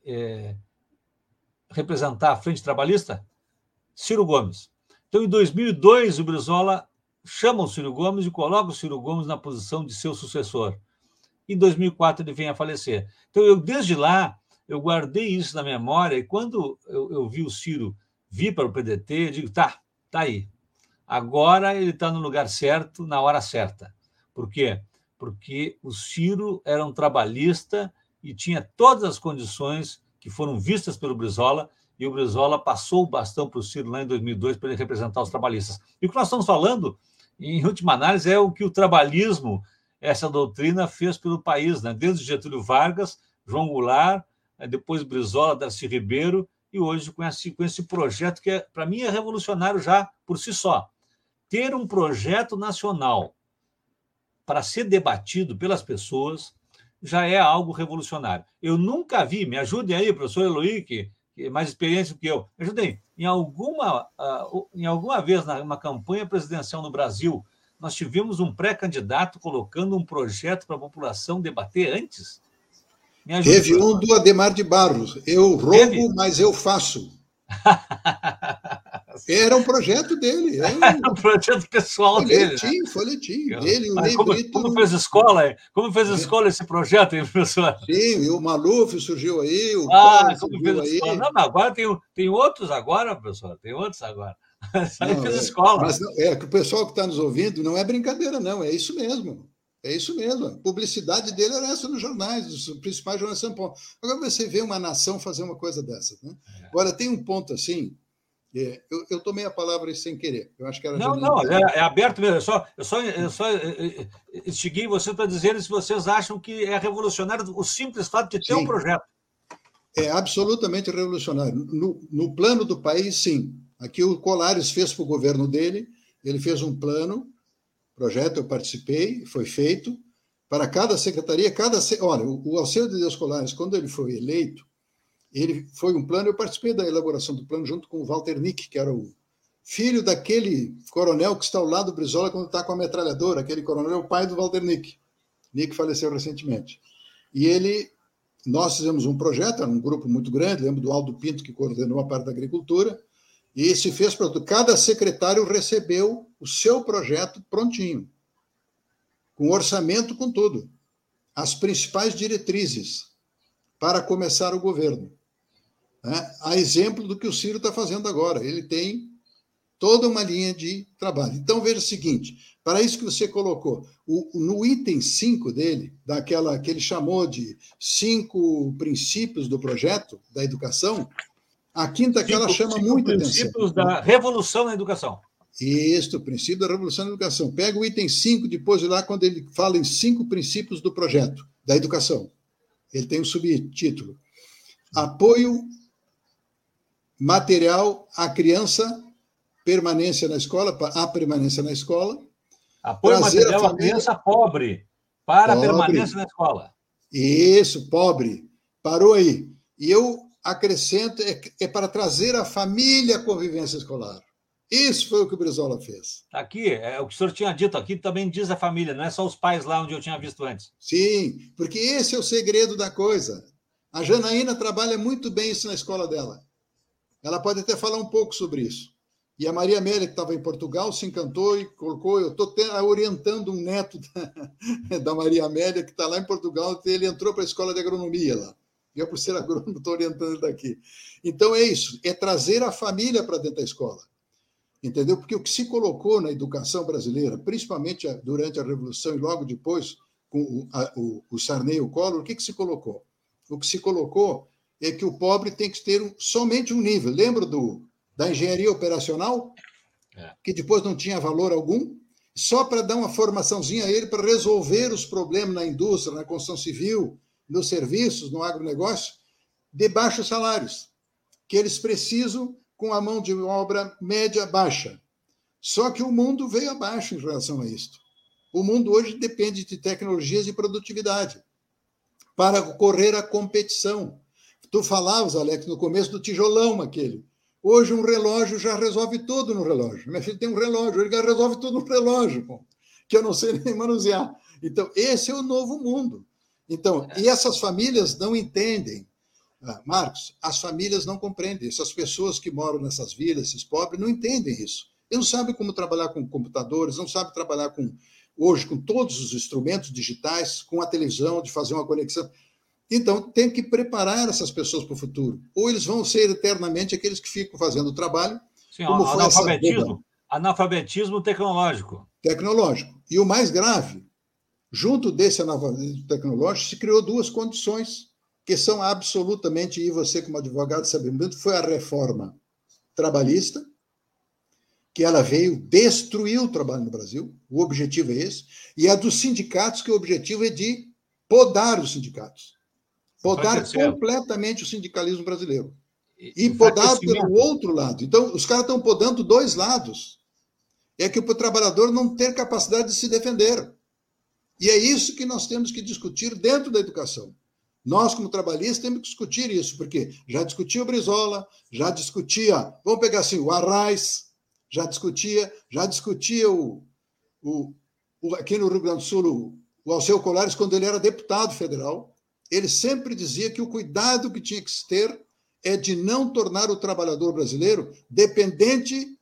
Speaker 1: representar a Frente Trabalhista? Ciro Gomes. Então, em 2002, o Brizola chama o Ciro Gomes e coloca o Ciro Gomes na posição de seu sucessor. Em 2004, ele vem a falecer. Então, desde lá, eu guardei isso na memória e quando eu vi o Ciro vir para o PDT, eu digo, tá aí. Agora ele está no lugar certo, na hora certa. Por quê? Porque o Ciro era um trabalhista e tinha todas as condições que foram vistas pelo Brizola, e o Brizola passou o bastão para o Ciro lá em 2002 para ele representar os trabalhistas. E o que nós estamos falando, em última análise, é o que o trabalhismo, essa doutrina, fez pelo país, né? Desde Getúlio Vargas, João Goulart, depois Brizola, Darcy Ribeiro, e hoje com esse projeto que, para mim, é revolucionário já por si só. Ter um projeto nacional para ser debatido pelas pessoas já é algo revolucionário. Eu nunca vi, me ajudem aí, professor Eloy, que é mais experiência do que eu, me ajudem, em alguma vez numa campanha presidencial no Brasil, nós tivemos um pré-candidato colocando um projeto para a população debater antes?
Speaker 3: Teve um do Adhemar de Barros, eu roubo, mas eu faço. Era um projeto dele.
Speaker 1: Era um projeto pessoal dele.
Speaker 3: Folhetim. Dele, o Ney
Speaker 1: Brito. Como fez escola esse projeto, hein, professor?
Speaker 3: Sim, o Maluf surgiu aí, o
Speaker 1: Collor surgiu aí. Não, mas agora tem outros agora, professor. Tem outros agora. Aí fez escola.
Speaker 3: Mas que o pessoal que está nos ouvindo não é brincadeira, não. É isso mesmo. É isso mesmo. A publicidade dele era essa nos jornais, os principais jornais de São Paulo. Agora você vê uma nação fazer uma coisa dessa. Né? Agora, tem um ponto assim. Eu tomei a palavra sem querer. Eu acho que era
Speaker 1: é aberto mesmo. Eu só instiguei você para dizer se vocês acham que é revolucionário o simples fato de ter um projeto.
Speaker 3: É absolutamente revolucionário. No plano do país, sim. Aqui o Colares fez para o governo dele, ele fez um projeto, eu participei, foi feito, para cada secretaria, olha, o Alceu de Deus Colares, quando ele foi eleito, ele foi um plano, eu participei da elaboração do plano junto com o Walter Nick, que era o filho daquele coronel que está ao lado do Brizola quando está com a metralhadora, aquele coronel é o pai do Walter Nick. Nick faleceu recentemente. E nós fizemos um projeto, era um grupo muito grande, lembro do Aldo Pinto, que coordenou a parte da agricultura, e se fez para cada secretário recebeu o seu projeto prontinho, com orçamento, com tudo, as principais diretrizes para começar o governo. A exemplo do que o Ciro está fazendo agora. Ele tem toda uma linha de trabalho. Então, veja o seguinte, para isso que você colocou, no item 5 dele, que ele chamou de 5 princípios do projeto da educação, a quinta que ela chama muita atenção.
Speaker 1: Princípios da revolução na educação.
Speaker 3: Isso, o princípio da revolução na educação. Pega o item 5, depois de lá, quando ele fala em 5 princípios do projeto da educação. Ele tem um subtítulo. Apoio material à criança, permanência na escola, a permanência na escola.
Speaker 1: Apoio material à criança pobre, para a permanência na escola.
Speaker 3: Isso, pobre. Parou aí. E eu acrescento, é para trazer a família à convivência escolar. Isso foi o que o Brizola fez.
Speaker 1: Aqui, é o que o senhor tinha dito, aqui também diz a família, não é só os pais lá onde eu tinha visto antes.
Speaker 3: Sim, porque esse é o segredo da coisa. A Janaína trabalha muito bem isso na escola dela. Ela pode até falar um pouco sobre isso. E a Maria Amélia, que estava em Portugal, se encantou e colocou... Eu estou orientando um neto da Maria Amélia, que está lá em Portugal, ele entrou para a escola de agronomia lá. Eu, por ser agrônomo, estou orientando ele daqui. Então, é isso, é trazer a família para dentro da escola. entendeu? Porque o que se colocou na educação brasileira, principalmente durante a Revolução e logo depois, com o Sarney e o Collor, o que se colocou? O que se colocou é que o pobre tem que ter somente um nível. Lembra da engenharia operacional? Que depois não tinha valor algum? Só para dar uma formaçãozinha a ele para resolver os problemas na indústria, na construção civil, nos serviços, no agronegócio, de baixos salários, que eles precisam com a mão de obra média baixa. Só que o mundo veio abaixo em relação a isso. O mundo hoje depende de tecnologias e produtividade para correr a competição. Tu falavas, Alex, no começo do tijolão aquele. Hoje um relógio já resolve tudo no relógio. Minha filha tem um relógio, ele já resolve tudo no relógio, pô, que eu não sei nem manusear. Então, esse é o novo mundo. Então, e essas famílias não entendem. Marcos, as famílias não compreendem. Essas pessoas que moram nessas vilas, esses pobres, não entendem isso. Eles não sabem como trabalhar com computadores, não sabem trabalhar hoje com todos os instrumentos digitais, com a televisão, de fazer uma conexão. Então, tem que preparar essas pessoas para o futuro. Ou eles vão ser eternamente aqueles que ficam fazendo o trabalho.
Speaker 1: Sim, analfabetismo tecnológico.
Speaker 3: Tecnológico. E o mais grave, junto desse analfabetismo tecnológico, se criou duas condições que são absolutamente, e você como advogado sabe muito, foi a reforma trabalhista, que ela veio destruir o trabalho no Brasil, o objetivo é esse, e a dos sindicatos, que o objetivo é de podar os sindicatos. Podar completamente o sindicalismo brasileiro. E podar pelo outro lado. Então, os caras estão podando dois lados. É que o trabalhador não tem capacidade de se defender. E é isso que nós temos que discutir dentro da educação. Nós, como trabalhistas, temos que discutir isso, porque já discutia o Brizola, já discutia, vamos pegar assim, o Arraes, já discutia aqui no Rio Grande do Sul, o Alceu Colares, quando ele era deputado federal, ele sempre dizia que o cuidado que tinha que se ter é de não tornar o trabalhador brasileiro dependente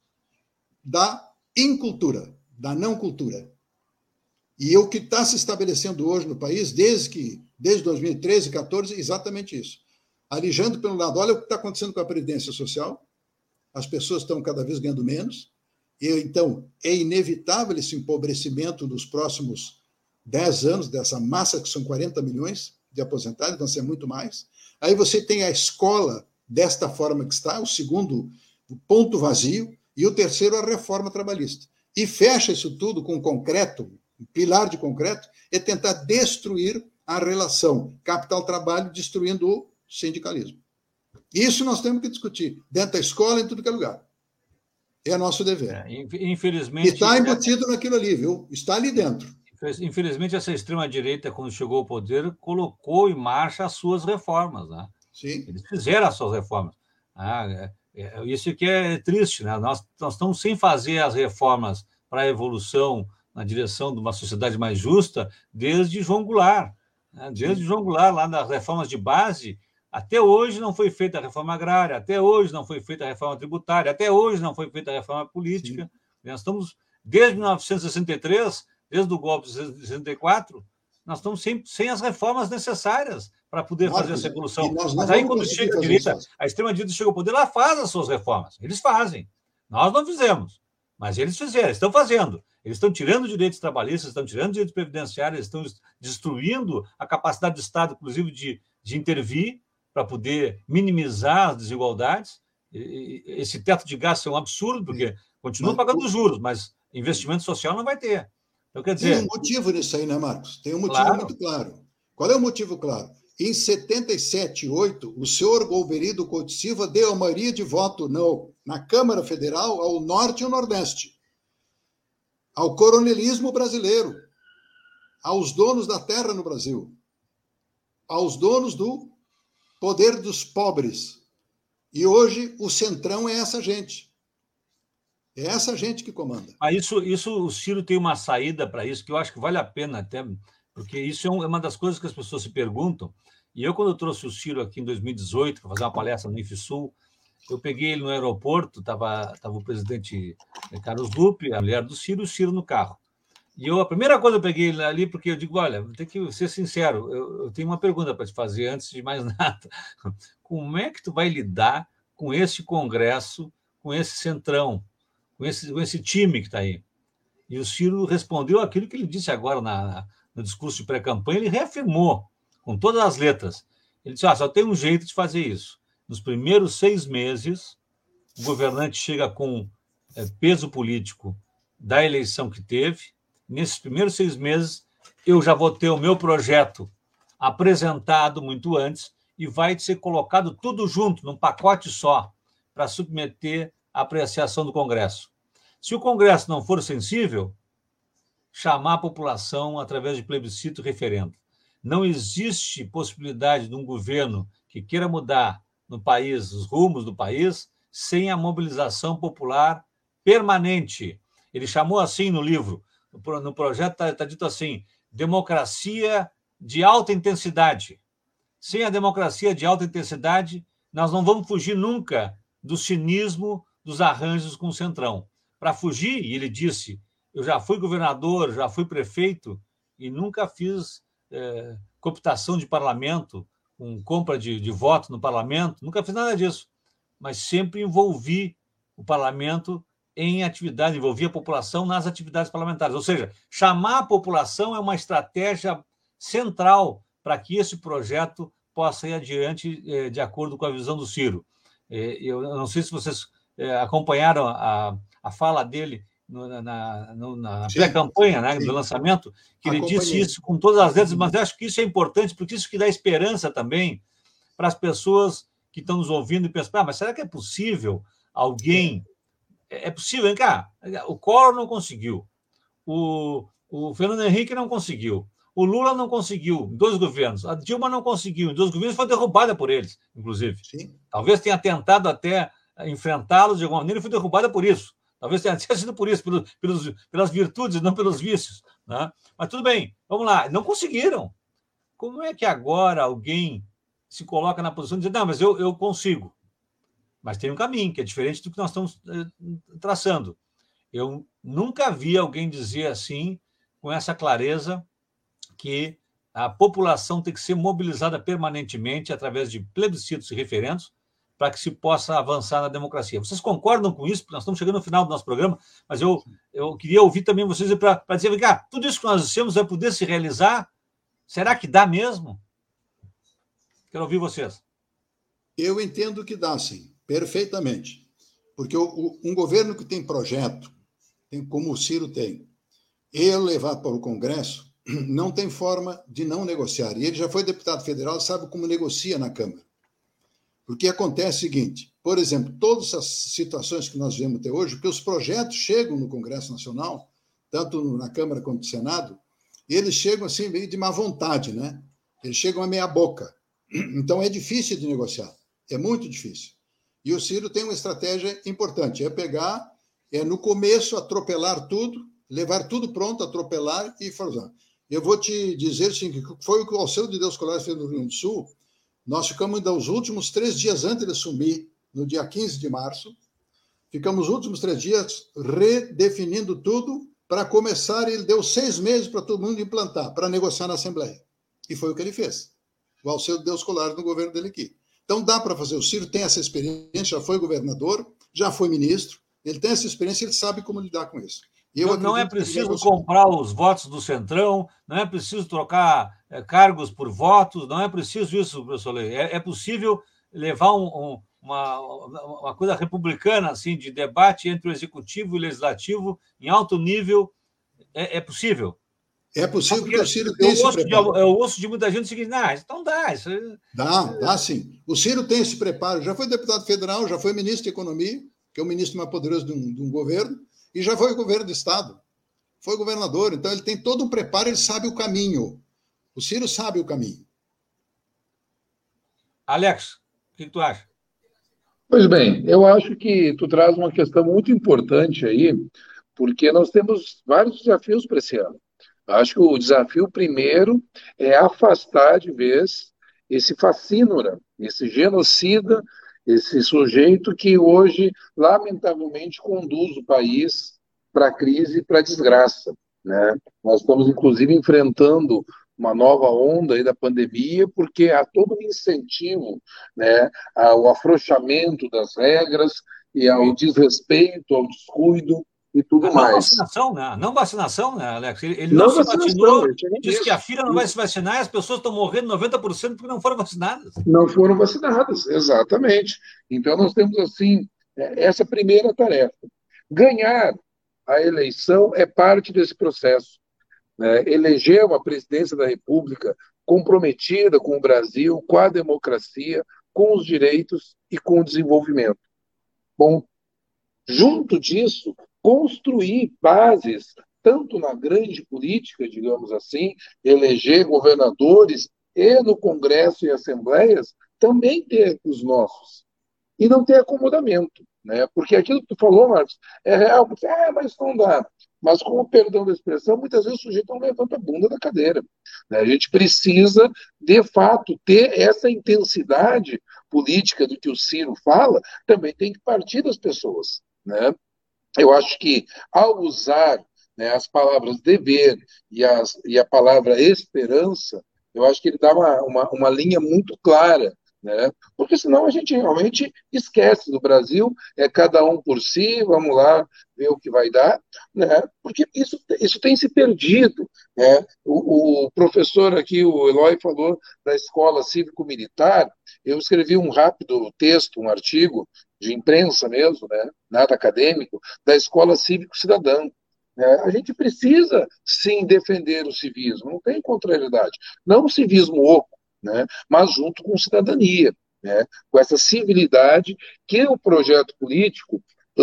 Speaker 3: da incultura, da não cultura. E o que está se estabelecendo hoje no país, desde 2013, 2014, é exatamente isso. Alijando pelo lado, olha o que está acontecendo com a Previdência Social, as pessoas estão cada vez ganhando menos, e então é inevitável esse empobrecimento nos próximos 10 anos, dessa massa que são 40 milhões de aposentados, vão ser muito mais. Aí você tem a escola desta forma que está, o segundo, o ponto vazio, e o terceiro, a reforma trabalhista. E fecha isso tudo com concreto, um pilar de concreto, é tentar destruir a relação capital-trabalho, destruindo o sindicalismo. Isso nós temos que discutir, dentro da escola, em tudo que é lugar. É nosso dever.
Speaker 1: Infelizmente...
Speaker 3: E está embutido naquilo ali, viu? Está ali dentro.
Speaker 1: Infelizmente, essa extrema-direita, quando chegou ao poder, colocou em marcha as suas reformas. Né?
Speaker 3: Sim.
Speaker 1: Eles fizeram as suas reformas. Isso que é triste. Né? Nós estamos sem fazer as reformas para a evolução na direção de uma sociedade mais justa desde João Goulart. Né? Desde João Goulart, lá nas reformas de base, até hoje não foi feita a reforma agrária, até hoje não foi feita a reforma tributária, até hoje não foi feita a reforma política. Sim. Nós estamos, desde 1963, desde o golpe de 64, nós estamos sem as reformas necessárias para poder fazer essa evolução. Mas aí, quando chega a direita, a extrema-direita chega ao poder, ela faz as suas reformas. Eles fazem. Nós não fizemos, mas eles fizeram, estão fazendo. Eles estão tirando direitos trabalhistas, estão tirando direitos previdenciários, estão destruindo a capacidade do Estado, inclusive, de intervir para poder minimizar as desigualdades. Esse teto de gastos é um absurdo, porque continuam pagando juros, mas investimento social não vai ter. Então, quer dizer...
Speaker 3: Tem um motivo nisso aí, né, Marcos? Tem um motivo muito claro. Qual é o motivo claro? Em 77, 8, o senhor Golbery Couto Silva deu a maioria de voto na Câmara Federal ao Norte e ao Nordeste, ao coronelismo brasileiro, aos donos da terra no Brasil, aos donos do poder dos pobres. E hoje o centrão é essa gente. É essa gente que comanda.
Speaker 1: Isso o Ciro tem uma saída para isso, que eu acho que vale a pena até, porque isso é uma das coisas que as pessoas se perguntam. E eu, quando eu trouxe o Ciro aqui em 2018 para fazer uma palestra no IFSUL, eu peguei ele no aeroporto, estava o presidente Carlos Lupe, a mulher do Ciro, e o Ciro no carro. E a primeira coisa eu peguei ele ali, porque eu digo, olha, vou ter que ser sincero, eu tenho uma pergunta para te fazer antes de mais nada. Como é que tu vai lidar com esse Congresso, com esse centrão? com esse time que está aí. E o Ciro respondeu aquilo que ele disse agora no discurso de pré-campanha, ele reafirmou, com todas as letras. Ele disse, só tem um jeito de fazer isso. Nos primeiros 6 meses, o governante chega com peso político da eleição que teve. Nesses primeiros 6 meses, eu já vou ter o meu projeto apresentado muito antes e vai ser colocado tudo junto, num pacote só, para submeter à apreciação do Congresso. Se o Congresso não for sensível, chamar a população através de plebiscito e referendo. Não existe possibilidade de um governo que queira mudar no país, os rumos do país, sem a mobilização popular permanente. Ele chamou assim no livro, no projeto está dito assim, democracia de alta intensidade. Sem a democracia de alta intensidade, nós não vamos fugir nunca do cinismo dos arranjos com o Centrão. Para fugir, e ele disse, eu já fui governador, já fui prefeito e nunca fiz cooptação de parlamento, com compra de voto no parlamento, nunca fiz nada disso, mas sempre envolvi o parlamento em atividade, envolvi a população nas atividades parlamentares. Ou seja, chamar a população é uma estratégia central para que esse projeto possa ir adiante de acordo com a visão do Ciro. Eu não sei se vocês acompanharam a fala dele na pré-campanha, né, do lançamento, que ele disse isso com todas as letras, mas eu acho que isso é importante, porque isso que dá esperança também para as pessoas que estão nos ouvindo e pensam, mas será que é possível alguém... É possível, vem cá, o Collor não conseguiu, o Fernando Henrique não conseguiu, o Lula não conseguiu em 2 governos, a Dilma não conseguiu em 2 governos, foi derrubada por eles, inclusive. Sim. Talvez tenha tentado até enfrentá-los de alguma maneira e foi derrubada por isso. Talvez tenha sido por isso, pelas virtudes, não pelos vícios. Né? Mas tudo bem, vamos lá. Não conseguiram. Como é que agora alguém se coloca na posição de dizer, não, mas eu consigo. Mas tem um caminho, que é diferente do que nós estamos traçando. Eu nunca vi alguém dizer assim, com essa clareza, que a população tem que ser mobilizada permanentemente através de plebiscitos e referendos para que se possa avançar na democracia. Vocês concordam com isso? Nós estamos chegando no final do nosso programa, mas eu queria ouvir também vocês para dizer, tudo isso que nós dissemos vai poder se realizar? Será que dá mesmo? Quero ouvir vocês.
Speaker 3: Eu entendo que dá, sim, perfeitamente. Porque um governo que tem projeto, como o Ciro tem, e levar para o Congresso, não tem forma de não negociar. E ele já foi deputado federal, sabe como negocia na Câmara. Porque acontece o seguinte, por exemplo, todas essas situações que nós vemos até hoje, porque os projetos chegam no Congresso Nacional, tanto na Câmara quanto no Senado, e eles chegam assim meio de má vontade, né? Eles chegam a meia boca. Então é difícil de negociar, é muito difícil. E o Ciro tem uma estratégia importante, é pegar, no começo atropelar tudo, levar tudo pronto, atropelar e fazer. Eu vou te dizer assim, que foi o que o Alceu de Deus Colares fez no Rio Grande do Sul. Nós ficamos ainda os últimos 3 dias antes de assumir, no dia 15 de março, ficamos os últimos 3 dias redefinindo tudo para começar, ele deu 6 meses para todo mundo implantar, para negociar na Assembleia. E foi o que ele fez. O Alceu de Deus Colares no governo dele aqui. Então dá para fazer. O Ciro tem essa experiência, já foi governador, já foi ministro, ele tem essa experiência, ele sabe como lidar com isso.
Speaker 1: Não é preciso comprar os votos do Centrão, não é preciso trocar cargos por votos, não é preciso isso, professor Lei. É possível levar uma coisa republicana, assim, de debate entre o executivo e o legislativo em alto nível. É possível.
Speaker 3: É possível porque o Ciro tem esse preparo.
Speaker 1: Eu ouço de muita gente o seguinte, então dá. Isso...
Speaker 3: Dá sim. O Ciro tem esse preparo. Já foi deputado federal, já foi ministro de Economia, que é o ministro mais poderoso de um governo, e já foi governo do Estado. Foi governador, então ele tem todo um preparo, ele sabe o caminho. O Ciro sabe o caminho.
Speaker 1: Alex, o que tu acha?
Speaker 4: Pois bem, eu acho que tu traz uma questão muito importante aí, porque nós temos vários desafios para esse ano. Acho que o desafio primeiro é afastar de vez esse facínora, esse genocida, esse sujeito que hoje, lamentavelmente, conduz o país para a crise e para a desgraça. Né? Nós estamos, inclusive, enfrentando uma nova onda aí da pandemia, porque há todo um incentivo, né, ao afrouxamento das regras e ao desrespeito, ao descuido e tudo
Speaker 1: Não
Speaker 4: mais.
Speaker 1: vacinação, né? Não vacinação, né, Alex? Ele não
Speaker 4: Não
Speaker 1: se
Speaker 4: vacinação,
Speaker 1: vacinou,
Speaker 4: gente,
Speaker 1: disse que a filha não vai se vacinar e as pessoas estão morrendo 90% porque não foram vacinadas.
Speaker 4: não foram vacinadas, exatamente. Então, nós temos, assim, essa primeira tarefa. Ganhar a eleição é parte desse processo, né? Eleger uma presidência da República comprometida com o Brasil, com a democracia, com os direitos e com o desenvolvimento. Bom, junto disso, construir bases, tanto na grande política, digamos assim, eleger governadores, e no Congresso e Assembleias, também ter os nossos. E não ter acomodamento, né? Porque aquilo que tu falou, Marcos, é real, porque, mas não dá. Mas com o perdão da expressão, muitas vezes o sujeito não levanta a bunda da cadeira, né? A gente precisa, de fato, ter essa intensidade política do que o Ciro fala, também tem que partir das pessoas, né? Eu acho que, ao usar, né, as palavras dever e a palavra esperança, eu acho que ele dá uma linha muito clara, né? Porque senão a gente realmente esquece do Brasil, é cada um por si, vamos lá ver o que vai dar, né? Porque isso tem se perdido, né? O professor aqui, o Eloy, falou da escola cívico-militar. Eu escrevi um rápido texto, um artigo de imprensa mesmo, né? Nada acadêmico, da escola cívico-cidadã. A gente precisa, sim, defender o civismo, não tem contrariedade. Não o civismo oco, né? Mas junto com cidadania, né? Com essa civilidade que o projeto político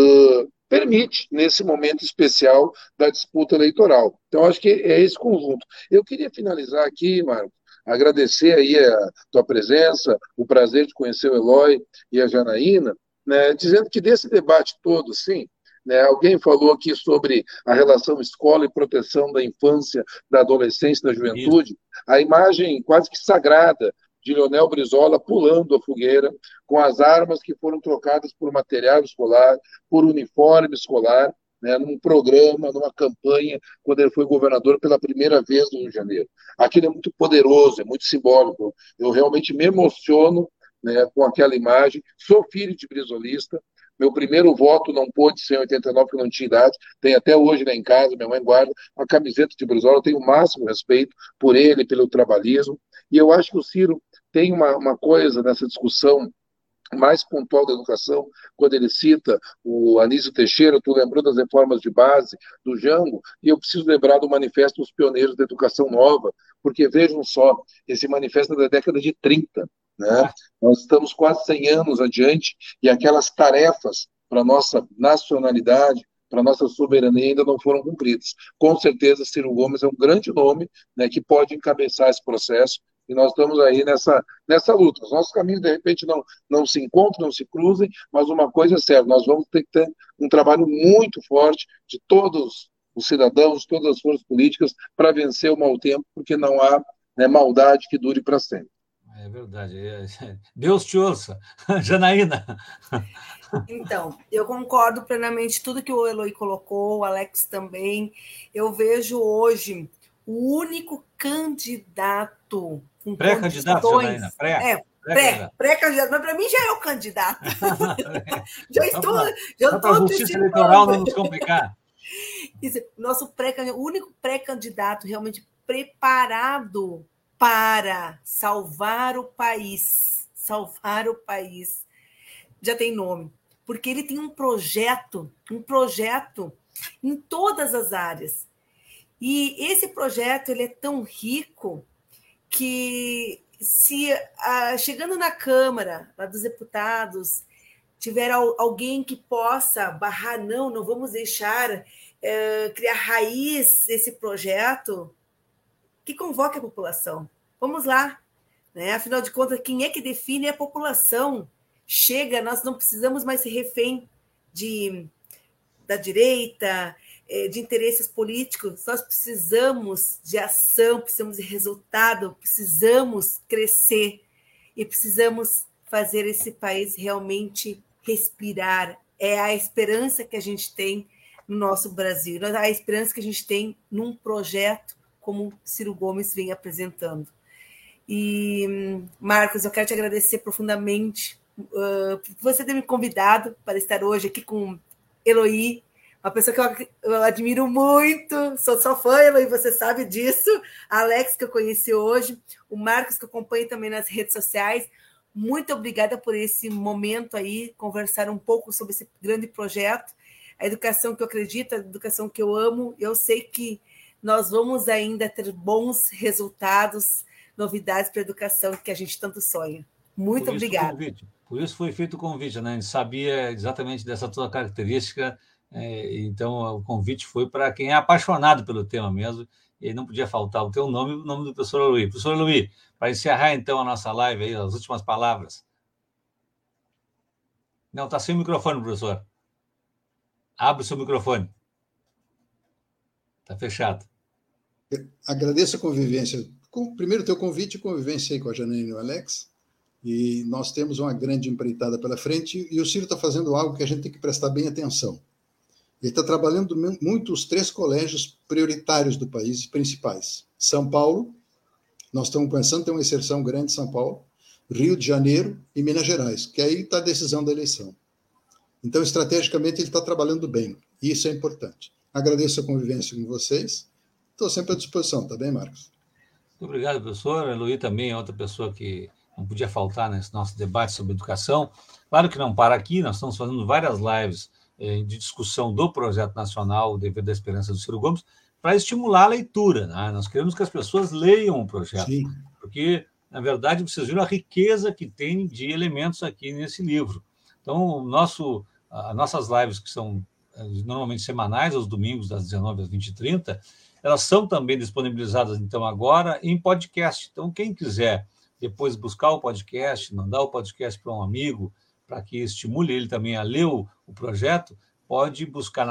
Speaker 4: permite nesse momento especial da disputa eleitoral. Então, acho que é esse conjunto. Eu queria finalizar aqui, Marcos, agradecer aí a tua presença, o prazer de conhecer o Eloy e a Janaína, né, dizendo que desse debate todo, sim, né, alguém falou aqui sobre a relação escola e proteção da infância, da adolescência, da juventude, a imagem quase que sagrada de Leonel Brizola pulando a fogueira com as armas que foram trocadas por material escolar, por uniforme escolar, né, num programa, numa campanha, quando ele foi governador pela primeira vez no Rio de Janeiro. Aquilo é muito poderoso, é muito simbólico. Eu realmente me emociono, né, com aquela imagem. Sou filho de brizolista. Meu primeiro voto não pôde ser em 89, porque eu não tinha idade. Tem até hoje lá em casa, minha mãe guarda a camiseta de Brizola. Eu tenho o máximo respeito por ele, pelo trabalhismo. E eu acho que o Ciro tem uma coisa nessa discussão mais pontual da educação, quando ele cita o Anísio Teixeira, tu lembrou das reformas de base do Jango, e eu preciso lembrar do Manifesto dos Pioneiros da Educação Nova, porque vejam só, esse manifesto é da década de 30, né? Nós estamos quase 100 anos adiante, e aquelas tarefas para a nossa nacionalidade, para a nossa soberania ainda não foram cumpridas. Com certeza, Ciro Gomes é um grande nome, né, que pode encabeçar esse processo, e nós estamos aí nessa luta. Os nossos caminhos, de repente, não se encontram, não se cruzem, mas uma coisa é certa, nós vamos ter que ter um trabalho muito forte de todos os cidadãos, todas as forças políticas, para vencer o mau tempo, porque não há, né, maldade que dure para sempre.
Speaker 1: É verdade. Deus te ouça. Janaína.
Speaker 2: Então, eu concordo plenamente tudo que o Eloy colocou, o Alex também. Eu vejo hoje o único candidato com
Speaker 1: pré-candidato,
Speaker 2: condições...
Speaker 1: Janaína.
Speaker 2: Pré-candidato, mas para mim já é o candidato. já estou
Speaker 1: para a justiça eleitoral não nos complicar.
Speaker 2: Isso, nosso pré-candidato, o único pré-candidato realmente preparado para salvar o país, já tem nome, porque ele tem um projeto em todas as áreas. E esse projeto ele é tão rico que, se chegando na Câmara lá dos Deputados, tiver alguém que possa barrar, não vamos deixar criar raiz esse projeto, que convoque a população. Vamos lá. Né? Afinal de contas, quem é que define a população? Chega, nós não precisamos mais ser refém da direita, de interesses políticos, nós precisamos de ação, precisamos de resultado, precisamos crescer e precisamos fazer esse país realmente respirar. É a esperança que a gente tem no nosso Brasil, a esperança que a gente tem num projeto como Ciro Gomes vem apresentando. E, Marcos, eu quero te agradecer profundamente por você ter me convidado para estar hoje aqui com Eloy, uma pessoa que eu admiro muito, sou só fã, Eloy, você sabe disso, a Alex, que eu conheci hoje, o Marcos, que eu acompanho também nas redes sociais. Muito obrigada por esse momento aí, conversar um pouco sobre esse grande projeto, a educação que eu acredito, a educação que eu amo. Eu sei que nós vamos ainda ter bons resultados, novidades para a educação que a gente tanto sonha. Muito obrigada.
Speaker 1: Por isso foi feito o convite, né? A gente sabia exatamente dessa tua característica, então o convite foi para quem é apaixonado pelo tema mesmo, e não podia faltar o teu nome e o nome do professor Eloy. Professor Eloy, para encerrar então a nossa live, aí, as últimas palavras. Não, está sem o microfone, professor. Abre o seu microfone. Está fechado.
Speaker 3: Agradeço a convivência. Primeiro, o teu convite e convivência aí com a Janaína e o Alex. E nós temos uma grande empreitada pela frente, e o Ciro está fazendo algo que a gente tem que prestar bem atenção. Ele está trabalhando muito os 3 colégios prioritários do país, principais. São Paulo, nós estamos pensando em ter uma inserção grande em São Paulo, Rio de Janeiro e Minas Gerais, que aí está a decisão da eleição. Então, estrategicamente, ele está trabalhando bem, e isso é importante. Agradeço a convivência com vocês, estou sempre à disposição, tá bem, Marcos?
Speaker 1: Muito obrigado, professor. Eloy também é outra pessoa que não podia faltar nesse nosso debate sobre educação. Claro que não para aqui, nós estamos fazendo várias lives de discussão do Projeto Nacional, o Dever da Esperança do Ciro Gomes, para estimular a leitura, né? Nós queremos que as pessoas leiam o projeto, Sim. Porque, na verdade, vocês viram a riqueza que tem de elementos aqui nesse livro. Então, as nossas lives, que são normalmente semanais, aos domingos, das 19 às 20h30, elas são também disponibilizadas, então, agora em podcast. Então, quem quiser depois buscar o podcast, mandar o podcast para um amigo, para que estimule ele também a ler o projeto, pode buscar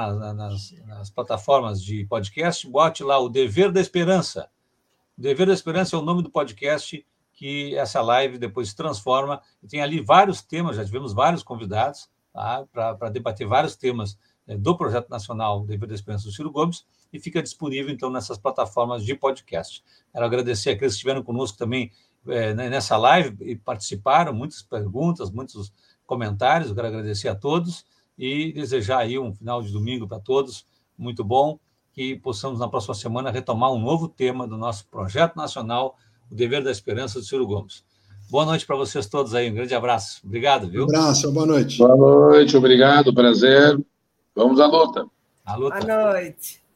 Speaker 1: nas plataformas de podcast, bote lá o Dever da Esperança. O Dever da Esperança é o nome do podcast que essa live depois se transforma, e tem ali vários temas, já tivemos vários convidados, tá, para debater vários temas do Projeto Nacional Dever da Esperança do Ciro Gomes, e fica disponível, então, nessas plataformas de podcast. Quero agradecer àqueles que estiveram conosco também nessa live e participaram, muitas perguntas, muitos comentários. Eu quero agradecer a todos e desejar aí um final de domingo para todos muito bom, que possamos na próxima semana retomar um novo tema do nosso Projeto Nacional, o Dever da Esperança do Ciro Gomes. Boa noite para vocês todos aí, um grande abraço. Obrigado, viu?
Speaker 3: Um abraço, boa noite.
Speaker 4: Boa noite, obrigado, prazer. Vamos à luta.
Speaker 1: À luta.
Speaker 2: Boa noite.